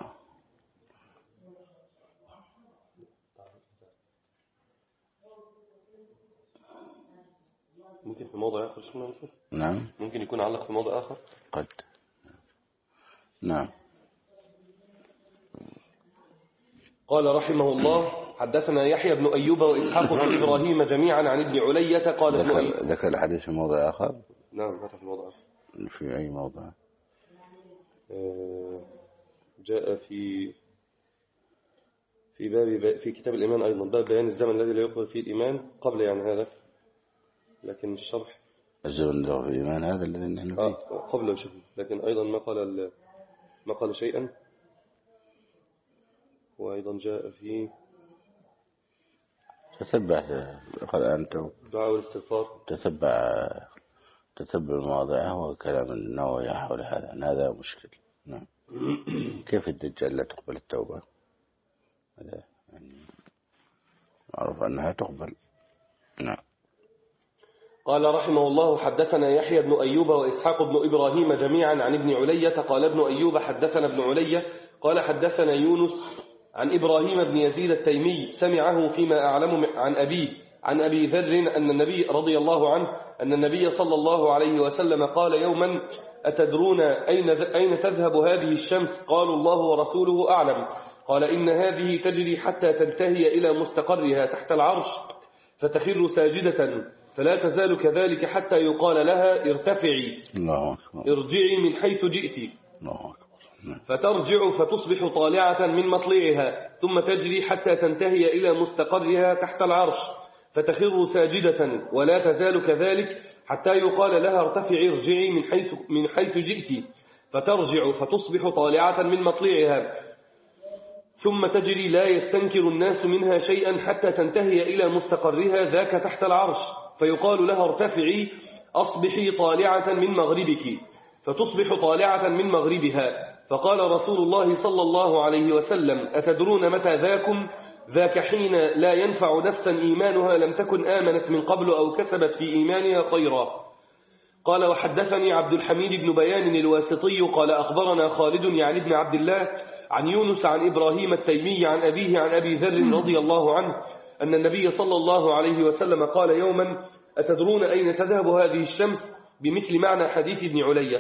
ممكن في موضع آخر. اسمه نعم، ممكن يكون علق في موضع آخر قد. نعم. قال رحمه الله: حدثنا يحيى بن أيوب وإسحاق بن إبراهيم جميعا عن ابن علية قال ابن أيوب. ذكر الحديث في موضع آخر. نعم، ذكر في موضع آخر. في أي موضع؟ جاء في في باب في كتاب الإيمان أيضا، باب بيان الزمن الذي لا يقبل فيه الإيمان قبل يعني هذا، لكن الشرح الزمن الذي في الإيمان هذا الذي نحن فيه آه قبل شيء، لكن أيضا ما قال ما قال شيئا. وأيضا جاء في تتبع قال أنت دعاء الاستغفار، تتبع تتبع مواضعه وكلام النووي حول هذا. هذا مشكل. نعم. كيف الدجال لا تقبل التوبة؟ هذا يعني معروف أنها تقبل. نعم. قال رحمه الله: حدثنا يحيى بن أيوب وإسحاق بن إبراهيم جميعا عن ابن علية قال ابن أيوب حدثنا ابن علية قال حدثنا يونس عن إبراهيم بن يزيد التيمي سمعه فيما أعلم عن أبيه عن أبي ذر أن النبي رضي الله عنه أن النبي صلى الله عليه وسلم قال يوما: أتدرون أين أين تذهب هذه الشمس؟ قالوا: الله ورسوله أعلم. قال: إن هذه تجري حتى تنتهي إلى مستقرها تحت العرش فتخر ساجدة فلا تزال كذلك حتى يقال لها: ارتفعي، الله أكبر، ارجعي من حيث جئت، الله أكبر، فترجع فتصبح طالعة من مطلعها ثم تجري حتى تنتهي إلى مستقرها تحت العرش فتخر ساجدة ولا تزال كذلك حتى يقال لها: ارتفعي، ارجعي من حيث, من حيث جئت، فترجع فتصبح طالعة من مطلعها ثم تجري لا يستنكر الناس منها شيئا حتى تنتهي إلى مستقرها ذاك تحت العرش فيقال لها: ارتفعي، أصبحي طالعة من مغربك، فتصبح طالعة من مغربها. فقال رسول الله صلى الله عليه وسلم: أتدرون متى ذاكم؟ ذاك حين لا ينفع نفسا إيمانها لم تكن آمنت من قبل أو كسبت في إيمانها خيرا. قال: وحدثني عبد الحميد بن بيان الواسطي قال: أخبرنا خالد يعني ابن عبد الله عن يونس عن إبراهيم التيمي عن أبيه عن أبي ذر رضي الله عنه أن النبي صلى الله عليه وسلم قال يوما: أتدرون أين تذهب هذه الشمس؟ بمثل معنى حديث ابن علية.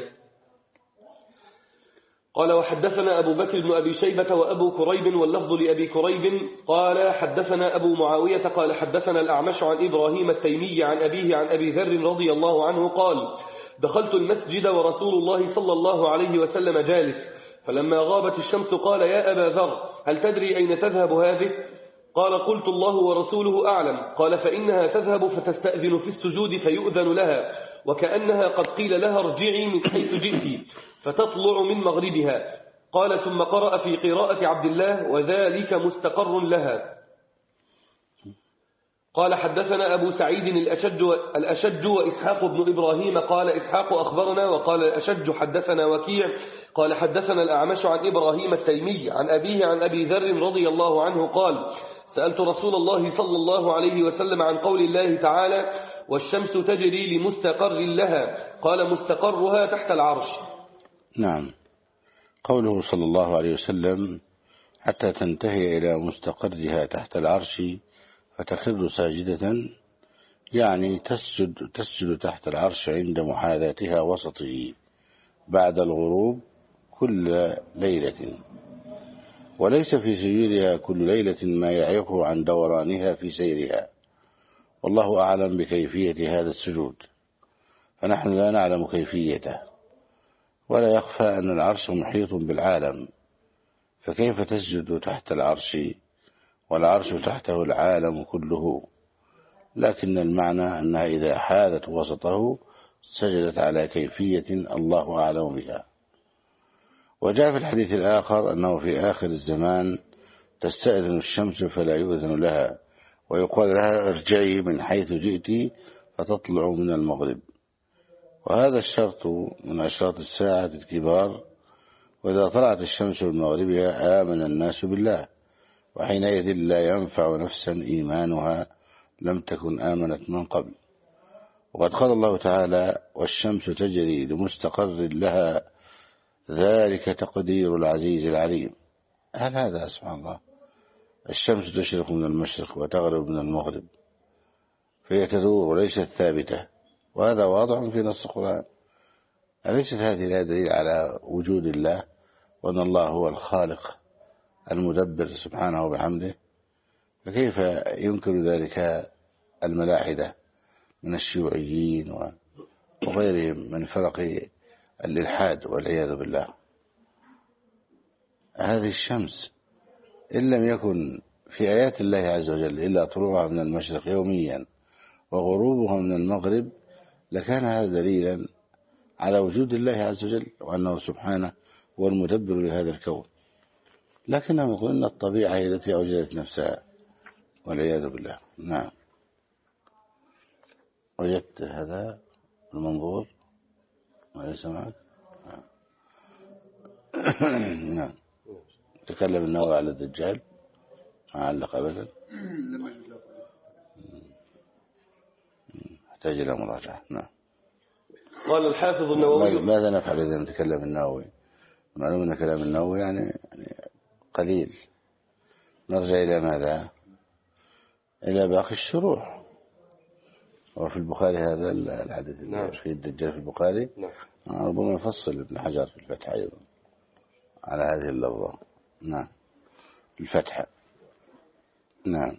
قال: وحدثنا أبو بكر بن أبي شيبة وأبو كريب واللفظ لأبي كريب قال: حدثنا أبو معاوية قال: حدثنا الأعمش عن إبراهيم التيمي عن أبيه عن أبي ذر رضي الله عنه قال: دخلت المسجد ورسول الله صلى الله عليه وسلم جالس، فلما غابت الشمس قال: يا أبا ذر، هل تدري أين تذهب هذه؟ قال: قلت: الله ورسوله أعلم. قال: فإنها تذهب فتستأذن في السجود فيؤذن لها، وكأنها قد قيل لها: ارجعي من حيث جئت، فتطلع من مغربها. قال: ثم قرأ في قراءة عبد الله: وذلك مستقر لها. قال: حدثنا أبو سعيد الأشج, الأشج وإسحاق بن إبراهيم قال: إسحاق أخبرنا، وقال الأشج حدثنا وكيع قال: حدثنا الأعمش عن إبراهيم التيمي عن أبيه عن أبي ذر رضي الله عنه قال: سألت رسول الله صلى الله عليه وسلم عن قول الله تعالى: والشمس تجري لمستقر لها، قال: مستقرها تحت العرش. نعم. قوله صلى الله عليه وسلم: حتى تنتهي إلى مستقرها تحت العرش فتخر ساجدة، يعني تسجد, تسجد تحت العرش عند محاذاتها وسطه بعد الغروب كل ليلة، وليس في سجودها كل ليلة ما يعيقه عن دورانها في سيرها، والله أعلم بكيفية هذا السجود، فنحن لا نعلم كيفيته، ولا يخفى أن العرش محيط بالعالم، فكيف تسجد تحت العرش والعرش تحته العالم كله؟ لكن المعنى أنها إذا حاذت وسطه سجدت على كيفية الله أعلم بها. وجاء في الحديث الآخر أنه في آخر الزمان تستأذن الشمس فلا يؤذن لها، ويقال لها: ارجعي من حيث جئت، فتطلع من المغرب. وهذا الشرط من أشراط الساعة الكبار، وإذا طلعت الشمس من مغربها آمن الناس بالله، وحينئذ لا ينفع نفسا إيمانها لم تكن آمنت من قبل. وقد قال الله تعالى: والشمس تجري لمستقر لها ذلك تقدير العزيز العليم. هل هذا سبحان الله؟ الشمس تشرق من المشرق وتغرب من المغرب، فهي تدور وليست ثابتة، وهذا واضح في نص القرآن. أليست هذه لا دليل على وجود الله وأن الله هو الخالق المدبر سبحانه وبحمده؟ فكيف ينكر ذلك الملاحدة من الشيوعيين وغيرهم من فرق الإلحاد والعياذ بالله؟ هذه الشمس إن لم يكن في آيات الله عز وجل إلا طلوعها من المشرق يوميا وغروبها من المغرب، لكان هذا دليلا على وجود الله عز وجل وأنه سبحانه هو المدبر لهذا الكون. لكنهم يقولون أن الطبيعة هي التي أوجدت نفسها والعياذ بالله. نعم. وجدت هذا المنظور وليس معك؟ نعم. تكلم النووي على الدجال ما علق أبدا. يحتاج إلى مراجعة. نعم. قال الحافظ النووي. ماذا نفعل إذا نتكلم النووي؟ معلوم أن كلام النووي يعني, يعني قليل. نرجع إلى ماذا؟ إلى باقي الشروح. وفي البخاري هذا الحديث في الدجال في البخاري. نعم. ربما يفصل ابن حجر في الفتح أيضا على هذه اللفظة. نعم. الفتح. نعم.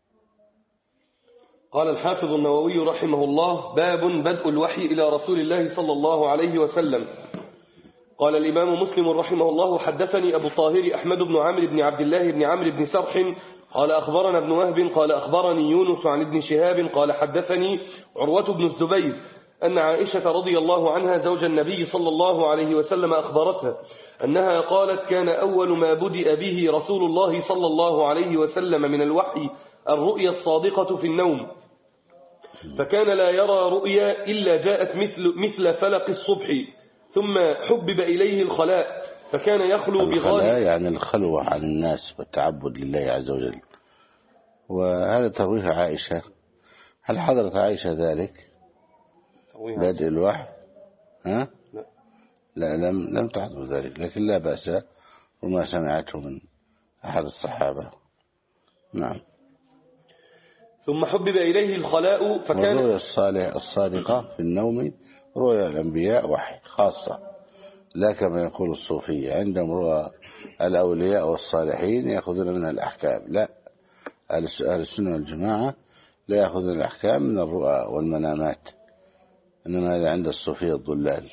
قال الحافظ النووي رحمه الله: باب بدء الوحي إلى رسول الله صلى الله عليه وسلم. قال الإمام مسلم رحمه الله: حدثني أبو طاهر أحمد بن عمرو بن عبد الله بن عمرو بن سرح قال أخبرنا ابن وهب قال أخبرني يونس عن ابن شهاب قال حدثني عروة بن الزبير أن عائشة رضي الله عنها زوج النبي صلى الله عليه وسلم أخبرتها أنها قالت: كان أول ما بدأ به رسول الله صلى الله عليه وسلم من الوحي الرؤيا الصادقة في النوم، فكان لا يرى رؤيا إلا جاءت مثل, مثل فلق الصبح، ثم حبب إليه الخلاء فكان يخلو بغار. يعني الخلوة عن الناس والتعبد لله عز وجل. وهذا ترويه عائشة. هل حضرت عائشة ذلك بدء الوحي؟ ها؟ لا, لا لم, لم تحضر ذلك، لكن لا بأس وما سمعته من أحد الصحابة. نعم. ثم حبب إليه الخلاء فكان. والرؤيا الصالح الصادقة في النوم رؤيا الأنبياء وحي خاصة، لا كما يقول الصوفية عندهم رؤى الأولياء والصالحين يأخذون منها الأحكام. لا، أهل السنة والجماعة لا يأخذون الأحكام من الرؤى والمنامات، إنما هذا عند الصوفية الضلال.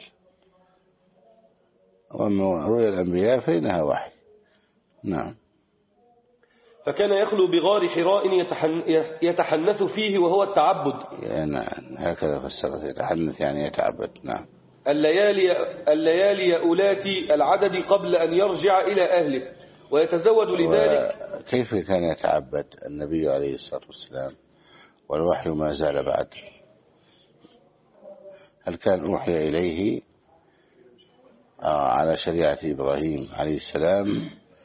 وأما رؤيا الأنبياء فإنها وحي. نعم. فكان يخلو بغار حراء يتحنث فيه وهو التعبد. يعني هكذا فسرت يتحنث يعني يتعبد. نعم. الليالي, الليالي أولاتي العدد قبل أن يرجع إلى أهله ويتزود لذلك. كيف كان يتعبد النبي عليه الصلاة والسلام والوحي ما زال بعد؟ هل كان أوحي إليه على شريعة إبراهيم عليه السلام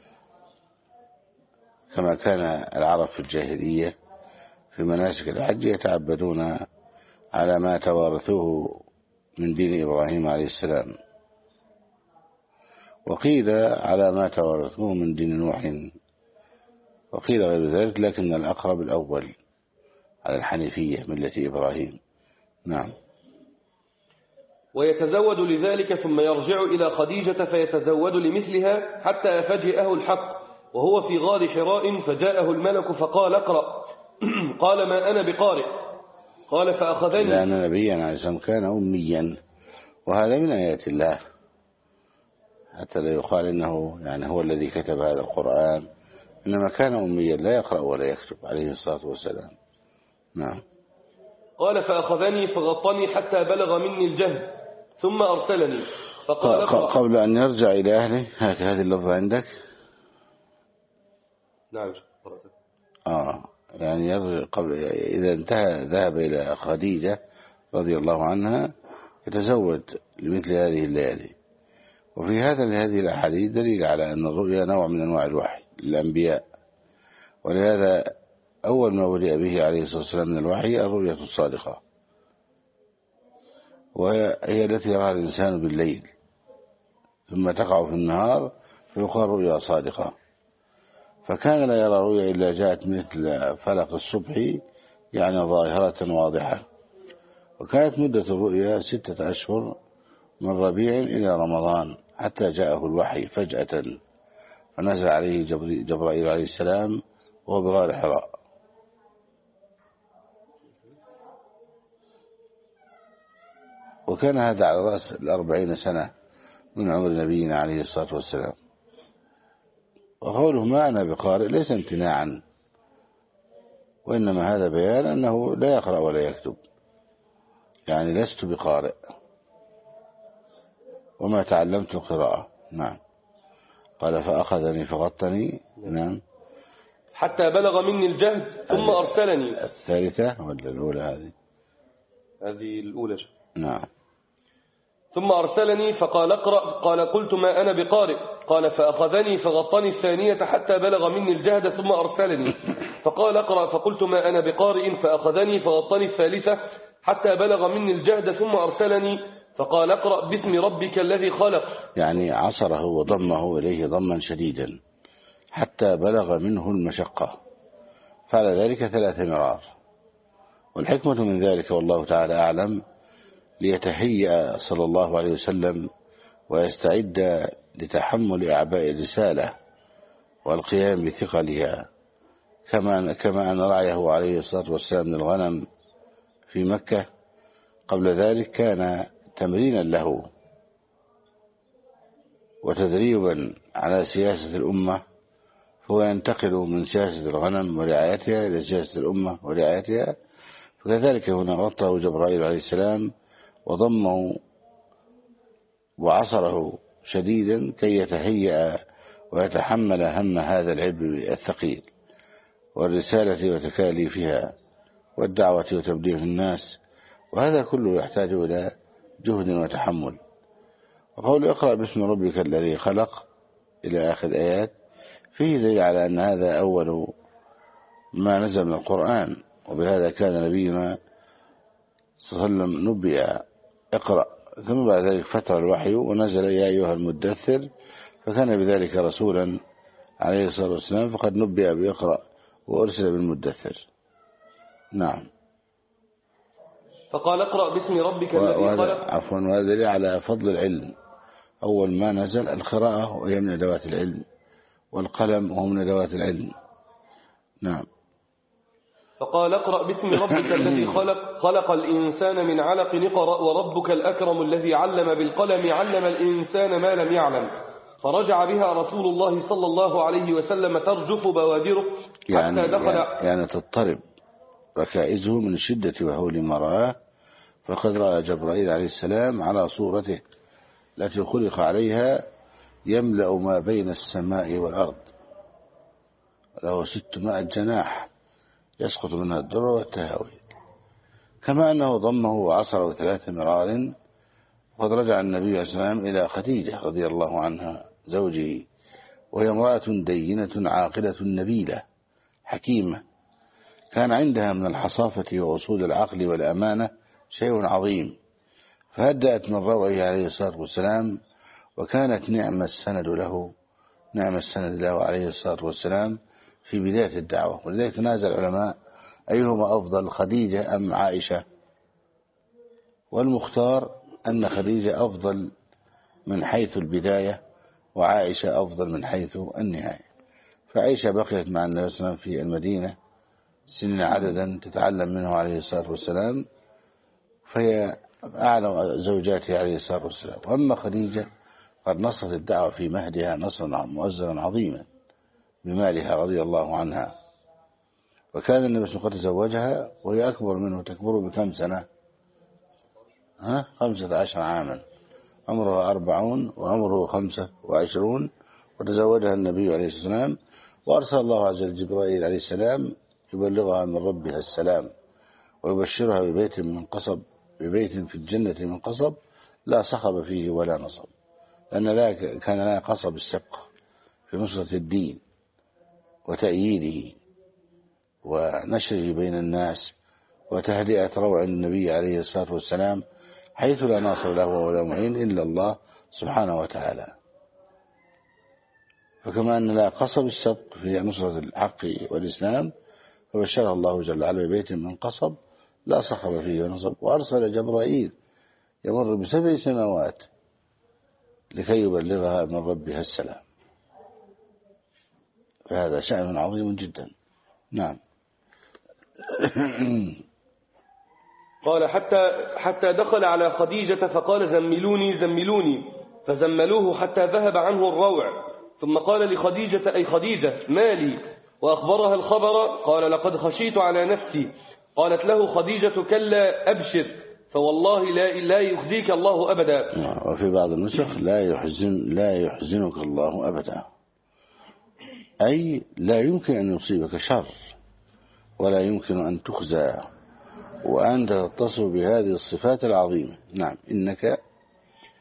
كما كان العرب في الجاهلية في مناسك الحج يتعبدون على ما توارثوه من دين إبراهيم عليه السلام، وقيل على ما توارثوه من دين نوح، وقيل غير ذلك، لكن الأقرب الأول على الحنيفية ملة إبراهيم. نعم. ويتزود لذلك ثم يرجع إلى خديجة فيتزود لمثلها حتى فجئه الحق وهو في غار حراء فجاءه الملك فقال: اقرأ. قال: ما أنا بقارئ. قال: فأخذني. لأن نبينا عليه السلام كان أميا، وهذا من آيات الله، حتى لا يقال إنه يعني هو الذي كتب هذا القرآن، إنما كان أميا لا يقرأ ولا يكتب عليه الصلاة والسلام. نعم. قال: فأخذني فغطني حتى بلغ مني الجهد ثم أرسلني فقال: اقرأ. قبل أن يرجع إلى أهله. هذه اللفظة عندك؟ نعم. آه يعني يرجع قبل إذا انتهى ذهب إلى خديجة رضي الله عنها يتزود لمثل هذه الليالي. وفي هذا لهذه الأحاديث دليل على أن الرؤيا نوع من أنواع الوحي للأنبياء، ولهذا أول ما بدأ به عليه الصلاة والسلام من الوحي الرؤيا الصادقة، وهي التي يراها الإنسان بالليل ثم تقع في النهار فيقال رؤيا صادقة. فكان لا يرى رؤيا إلا جاءت مثل فلق الصبح، يعني ظاهرة واضحة. وكانت مدة الرؤيا ستة أشهر من ربيع إلى رمضان، حتى جاءه الوحي فجأة فنزل عليه جبرائيل عليه السلام وهو بغار حراء. وكان هذا على رأس الأربعين سنة من عمر نبينا عليه الصلاة والسلام. وقوله ما أنا بقارئ ليس امتناعا، وإنما هذا بيان أنه لا يقرأ ولا يكتب، يعني لست بقارئ وما تعلمت القراءة. نعم. قال: فأخذني فغطني. نعم. حتى بلغ مني الجهد ثم أرسلني. الثالثة ولا الأولى؟ هذه هذه الأولى. نعم. ثم أرسلني فقال اقرأ، قال قلت ما أنا بقارئ، قال فأخذني فغطني الثانية حتى بلغ مني الجهد ثم أرسلني فقال اقرأ، فقلت ما أنا بقارئ، فأخذني فغطني الثالثة حتى بلغ مني الجهد ثم أرسلني فقال اقرأ باسم ربك الذي خلق. يعني عصره وضمه إليه ضما شديدا حتى بلغ منه المشقة، فعل ذلك ثلاث مرار. والحكمة من ذلك والله تعالى أعلم ليتهيأ صلى الله عليه وسلم ويستعد لتحمل أعباء الرسالة والقيام بثقلها، كما كما أن رعيه عليه الصلاة والسلام من الغنم في مكة قبل ذلك كان تمرينا له وتدريبا على سياسة الأمة، فهو ينتقل من سياسة الغنم ورعايتها إلى سياسة الأمة ورعايتها. فكذلك هنا غطاه جبرائيل عليه السلام وضمه وعصره شديدا كي يتهيأ ويتحمل هم هذا العبء الثقيل والرسالة وتكاليفها والدعوة وتبليغ الناس، وهذا كله يحتاج إلى جهد وتحمل. وقول اقرأ باسم ربك الذي خلق إلى آخر الآيات فيه دليل على أن هذا أول ما نزل من القرآن، وبهذا كان نبينا صلى الله عليه وسلم نبئ اقرأ، ثم بعد ذلك فتر الوحي ونزل يا أيها المدثر، فكان بذلك رسولا عليه الصلاة والسلام، فقد نبئ بإقرأ وأرسل بالمدثر. نعم. فقال اقرأ باسم ربك الذي خلق. عفوا، وهذا دليل على فضل العلم. أول ما نزل القراءة وهي من أدوات العلم، والقلم وهو من أدوات العلم. نعم. فقال اقرأ باسم ربك الذي خلق خلق الإنسان من علق اقرأ وربك الأكرم الذي علم بالقلم علم الإنسان ما لم يعلم، فرجع بها رسول الله صلى الله عليه وسلم ترجف بوادره حتى يعني دخل يعني, يعني تضطرب ركائزه من الشدة وهول ما رآه، فقد رأى جبرائيل عليه السلام على صورته التي خلق عليها يملأ ما بين السماء والأرض، له ستمائة جناح يسقط منها الدر والتهاوي، كما أنه ضمه وعصره ثلاث مرار. وقد رجع النبي عليه السلام إلى خديجة رضي الله عنها زوجه، وهي امرأة دينة عاقلة نبيلة حكيمة، كان عندها من الحصافة وأصول العقل والأمانة شيء عظيم، فهدأت من روعه عليه الصلاة والسلام، وكانت نعم السند له نعم السند له عليه الصلاة والسلام في بداية الدعوة. ولذلك تنازل العلماء أيهما أفضل، خديجة أم عائشة، والمختار أن خديجة أفضل من حيث البداية وعائشة أفضل من حيث النهاية. فعائشة بقيت مع النبي صلى الله عليه وسلم في المدينة سنين عددا تتعلم منه عليه الصلاة والسلام، فهي أعلى زوجاته عليه الصلاة والسلام. وأما خديجة قد نصرت الدعوة في مهدها نصرا مؤزرا عظيما بمالها رضي الله عنها، وكان النبي صلى الله عليه وسلم تزوجها وهي أكبر منه، تكبره بكم سنة؟ ها خمسة عشر عاما، عمره أربعون وعمره خمسة وعشرون، وتزوجها النبي عليه الصلاة والسلام، وأرسل الله عز وجل جبرائيل عليه السلام يبلغها من ربها السلام ويبشرها ببيت من قصب ببيت في الجنة من قصب لا صخب فيه ولا نصب، لأن لا كان لا قصب السبق في نصرة الدين وتأييده ونشره بين الناس وتهدئة روع النبي عليه الصلاة والسلام، حيث لا ناصر له ولا معين إلا الله سبحانه وتعالى. فكما أن لا قصب السبق في نصرة الحق والإسلام، فبشر الله جل وعلا ببيت من قصب لا صخب فيه ونصب، وأرسل جبرائيل يمر بسبع سماوات لكي يبلغها من ربها السلام، فهذا شأن عظيم جدا. نعم. قال حتى حتى دخل على خديجة فقال زملوني زملوني، فزملوه حتى ذهب عنه الروع، ثم قال لخديجة أي خديجة مالي، وأخبرها الخبر. قال لقد خشيت على نفسي. قالت له خديجة كلا أبشر، فوالله لا لا يخزيك الله أبدا. وفي بعض النسخ لا يحزن لا يحزنك الله أبدا، أي لا يمكن أن يصيبك شر ولا يمكن أن تخزى وأنت تتصف بهذه الصفات العظيمة. نعم. إنك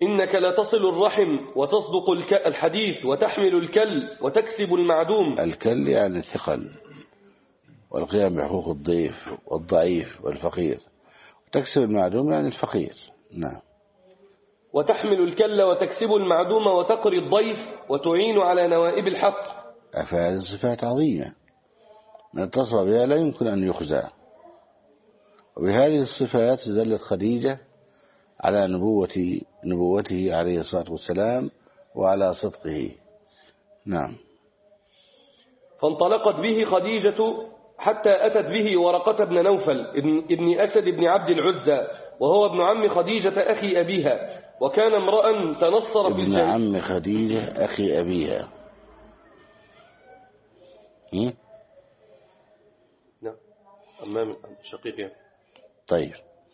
إنك لا تصل الرحم وتصدق الحديث وتحمل الكل وتكسب المعدوم. الكل يعني الثقل والقيام بحقوق الضيف والضعيف والفقير، وتكسب المعدوم يعني الفقير. نعم. وتحمل الكل وتكسب المعدوم وتقري الضيف وتعين على نوائب الحق. فهذه صفات عظيمة من اتصف بها لا يمكن أن يخزى. وبهذه الصفات دلت خديجة على نبوة نبوته عليه الصلاة والسلام وعلى صدقه. نعم. فانطلقت به خديجة حتى أتت به ورقة بن نوفل ابن أسد بن عبد العزى، وهو ابن عم خديجة أخي أبيها، وكان امرأ تنصر في الجاهلية. ابن عم خديجة أخي أبيها. نعم. أمام شقيقها. طيب.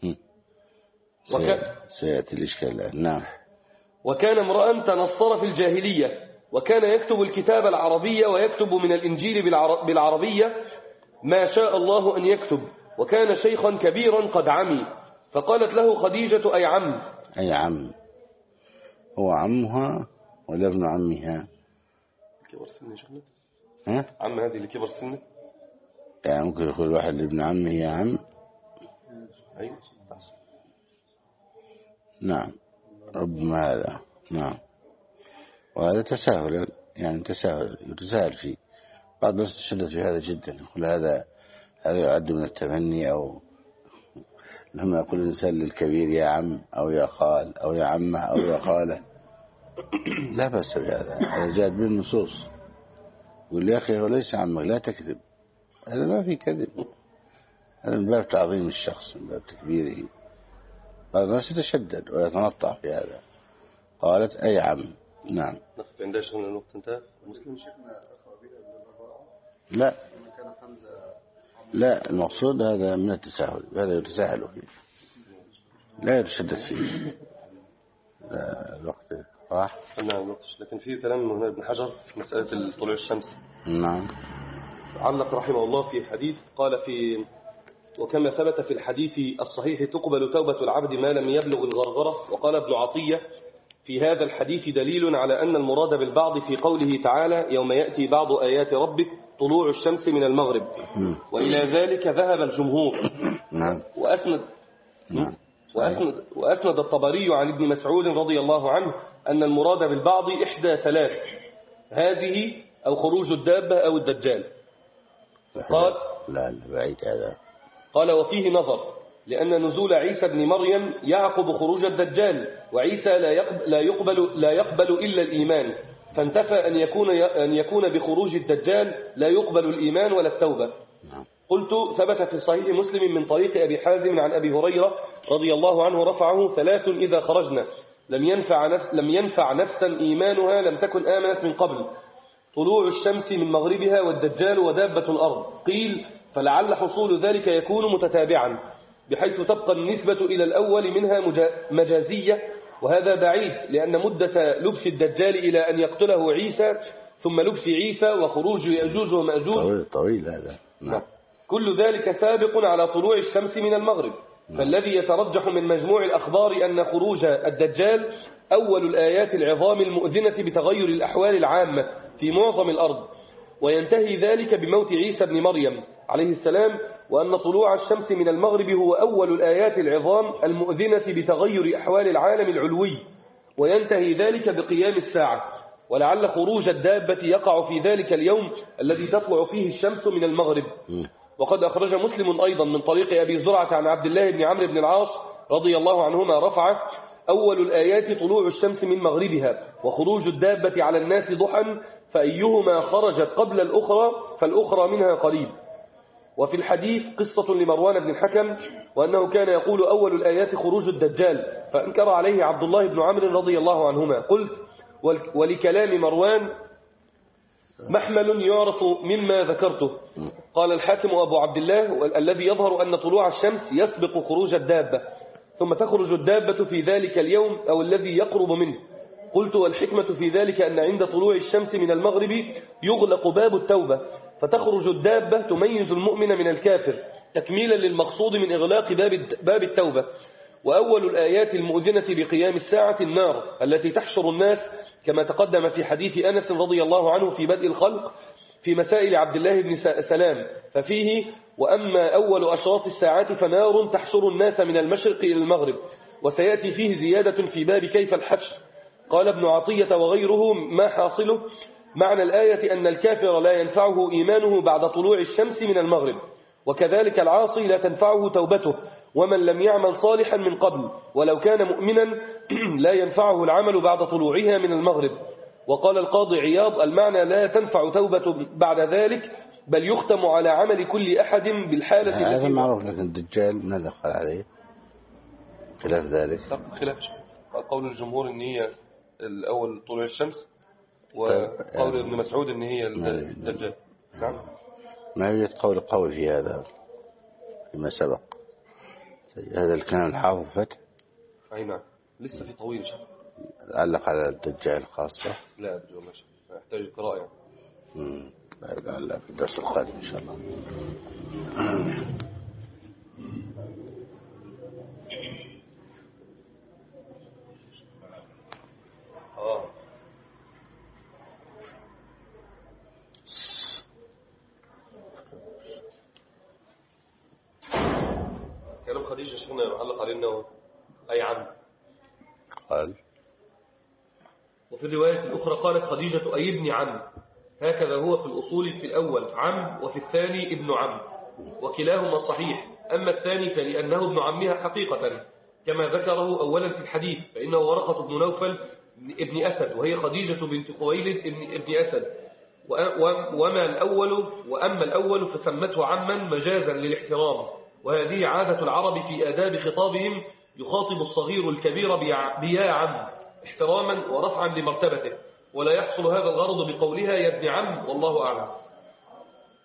وكان سيأتي الإشكال. نعم. وكان امرأ تنصر في الجاهلية، وكان يكتب الكتاب العربية ويكتب من الإنجيل بالعربية ما شاء الله أن يكتب، وكان شيخا كبيرا قد عمي. فقالت له خديجة: أي عم. أي عم هو عمها ولا ابن عمها؟ كبر سنة شغلة. ها؟ عم هذه اللي كبر سنة. يعني ممكن يقول واحد لابن عمه يا عم. أيوة. نعم. ربما هذا. نعم. وهذا تساهل، يعني تساهل يتساهل فيه. بعض الناس تشدد في هذا جدا، يقول هذا هذا يعد من التمني، أو لما يقول الإنسان للكبير يا عم أو يا خال أو يا عمه أو يا خاله لا بأس بهذا، هذا جاء بالنصوص. يقول يا أخي هو ليس عمك لا تكذب، هذا ما في كذب، هذا من باب تعظيم الشخص، من باب تكبيره. بعض الناس يتشدد ويتنطع في هذا. قالت أي عم. نعم. نقف عند شغل الوقت انتهى. مسلم لا لا، المقصود هذا من التساهل، هذا يتساهل فيه لا يتشدد فيه. لا الوقت راح. نعم الوقت، لكن في كلام هنا ابن حجر في مسألة طلوع الشمس. نعم. علق رحمه الله في حديث قال في وكما ثبت في الحديث الصحيح تقبل توبة العبد ما لم يبلغ الغرغرة. وقال ابن عطية في هذا الحديث دليل على أن المراد بالبعض في قوله تعالى يوم يأتي بعض آيات ربك طلوع الشمس من المغرب، وإلى ذلك ذهب الجمهور. نعم. وأسند نعم. وأسند, وأسند الطبري عن ابن مسعود رضي الله عنه أن المراد بالبعض إحدى ثلاث، هذه أو خروج الدابة أو الدجال. قال لا بعيد هذا. قال وفيه نظر، لأن نزول عيسى بن مريم يعقب خروج الدجال، وعيسى لا يقبل, لا يقبل, لا يقبل إلا الإيمان، فانتفى أن يكون, أن يكون بخروج الدجال لا يقبل الإيمان ولا التوبة. قلت ثبت في صحيح مسلم من طريق أبي حازم عن أبي هريرة رضي الله عنه رفعه: ثلاث إذا خرجنا لم ينفع, نفس لم ينفع نفسا إيمانها لم تكن آمنت من قبل: طلوع الشمس من مغربها والدجال ودابة الأرض. قيل فلعل حصول ذلك يكون متتابعا، بحيث تبقى النسبة إلى الأول منها مجازية، وهذا بعيد، لأن مدة لبس الدجال إلى أن يقتله عيسى ثم لبس عيسى وخروج يأجوج ومأجوج طويل, طويل هذا. نعم. كل ذلك سابق على طلوع الشمس من المغرب. نعم. فالذي يترجح من مجموع الأخبار أن خروج الدجال أول الآيات العظام المؤذنة بتغير الأحوال العامة في معظم الأرض، وينتهي ذلك بموت عيسى بن مريم عليه السلام، وأن طلوع الشمس من المغرب هو أول الآيات العظام المؤذنة بتغير أحوال العالم العلوي، وينتهي ذلك بقيام الساعة، ولعل خروج الدابة يقع في ذلك اليوم الذي تطلع فيه الشمس من المغرب. وقد أخرج مسلم أيضا من طريق أبي زرعة عن عبد الله بن عمرو بن العاص رضي الله عنهما رفعه: أول الآيات طلوع الشمس من مغربها وخروج الدابة على الناس ضحى، فأيهما خرجت قبل الأخرى فالأخرى منها قريب. وفي الحديث قصة لمروان بن الحكم، وأنه كان يقول أول الآيات خروج الدجال، فأنكر عليه عبد الله بن عمرو رضي الله عنهما. قلت ولكلام مروان محمل يعرف مما ذكرته. قال الحاكم أبو عبد الله الذي يظهر أن طلوع الشمس يسبق خروج الدابة، ثم تخرج الدابة في ذلك اليوم أو الذي يقرب منه. قلت والحكمة في ذلك أن عند طلوع الشمس من المغرب يغلق باب التوبة، فتخرج الدابة تميز المؤمن من الكافر تكميلا للمقصود من إغلاق باب باب التوبة. وأول الآيات المؤذنة بقيام الساعة النار التي تحشر الناس كما تقدم في حديث أنس رضي الله عنه في بدء الخلق في مسائل عبد الله بن سلام، ففيه: وأما أول أشراط الساعات فنار تحشر الناس من المشرق إلى المغرب. وسيأتي فيه زيادة في باب كيف الحشر. قال ابن عطية وغيره: ما حاصله معنى الآية أن الكافر لا ينفعه إيمانه بعد طلوع الشمس من المغرب، وكذلك العاصي لا تنفعه توبته، ومن لم يعمل صالحا من قبل ولو كان مؤمنا لا ينفعه العمل بعد طلوعها من المغرب. وقال القاضي عياض: المعنى لا تنفع توبة بعد ذلك، بل يختم على عمل كل أحد بالحالة. هذا معروف، لكن الدجال ما دخل عليه خلاف ذلك. خلاف قول الجمهور ان هي الأول طلوع الشمس، وقول ابن مسعود ان هي الدجال. نعم، ما يوجد قول قول في هذا فيما سبق. هذا الكلام الحافظ فتح. أي نعم، لسه في طويل شيء. علق على الدجال خاصة. لا أدري والله شيء، يحتاج قراءة يعني. امم لا في الدرس القادم إن شاء الله. آه. كلام خديجة شيخنا يعلق علينا أي عم قال. وفي الرواية الأخرى قالت خديجة: أي ابن عم. هكذا هو في الأصول، في الأول عم وفي الثاني ابن عم، وكلاهما صحيح. أما الثاني فلأنه ابن عمها حقيقة كما ذكره أولا في الحديث، فإنه ورقة بن نوفل ابن أسد، وهي خديجة بنت خويلد ابن, ابن أسد. وما الأول وأما الأول فسمته عما مجازا للاحترام، وهذه عادة العرب في آداب خطابهم، يخاطب الصغير الكبير بيا عم احتراما ورفعا لمرتبته، ولا يحصل هذا الغرض بقولها يا ابن عم، والله أعلم.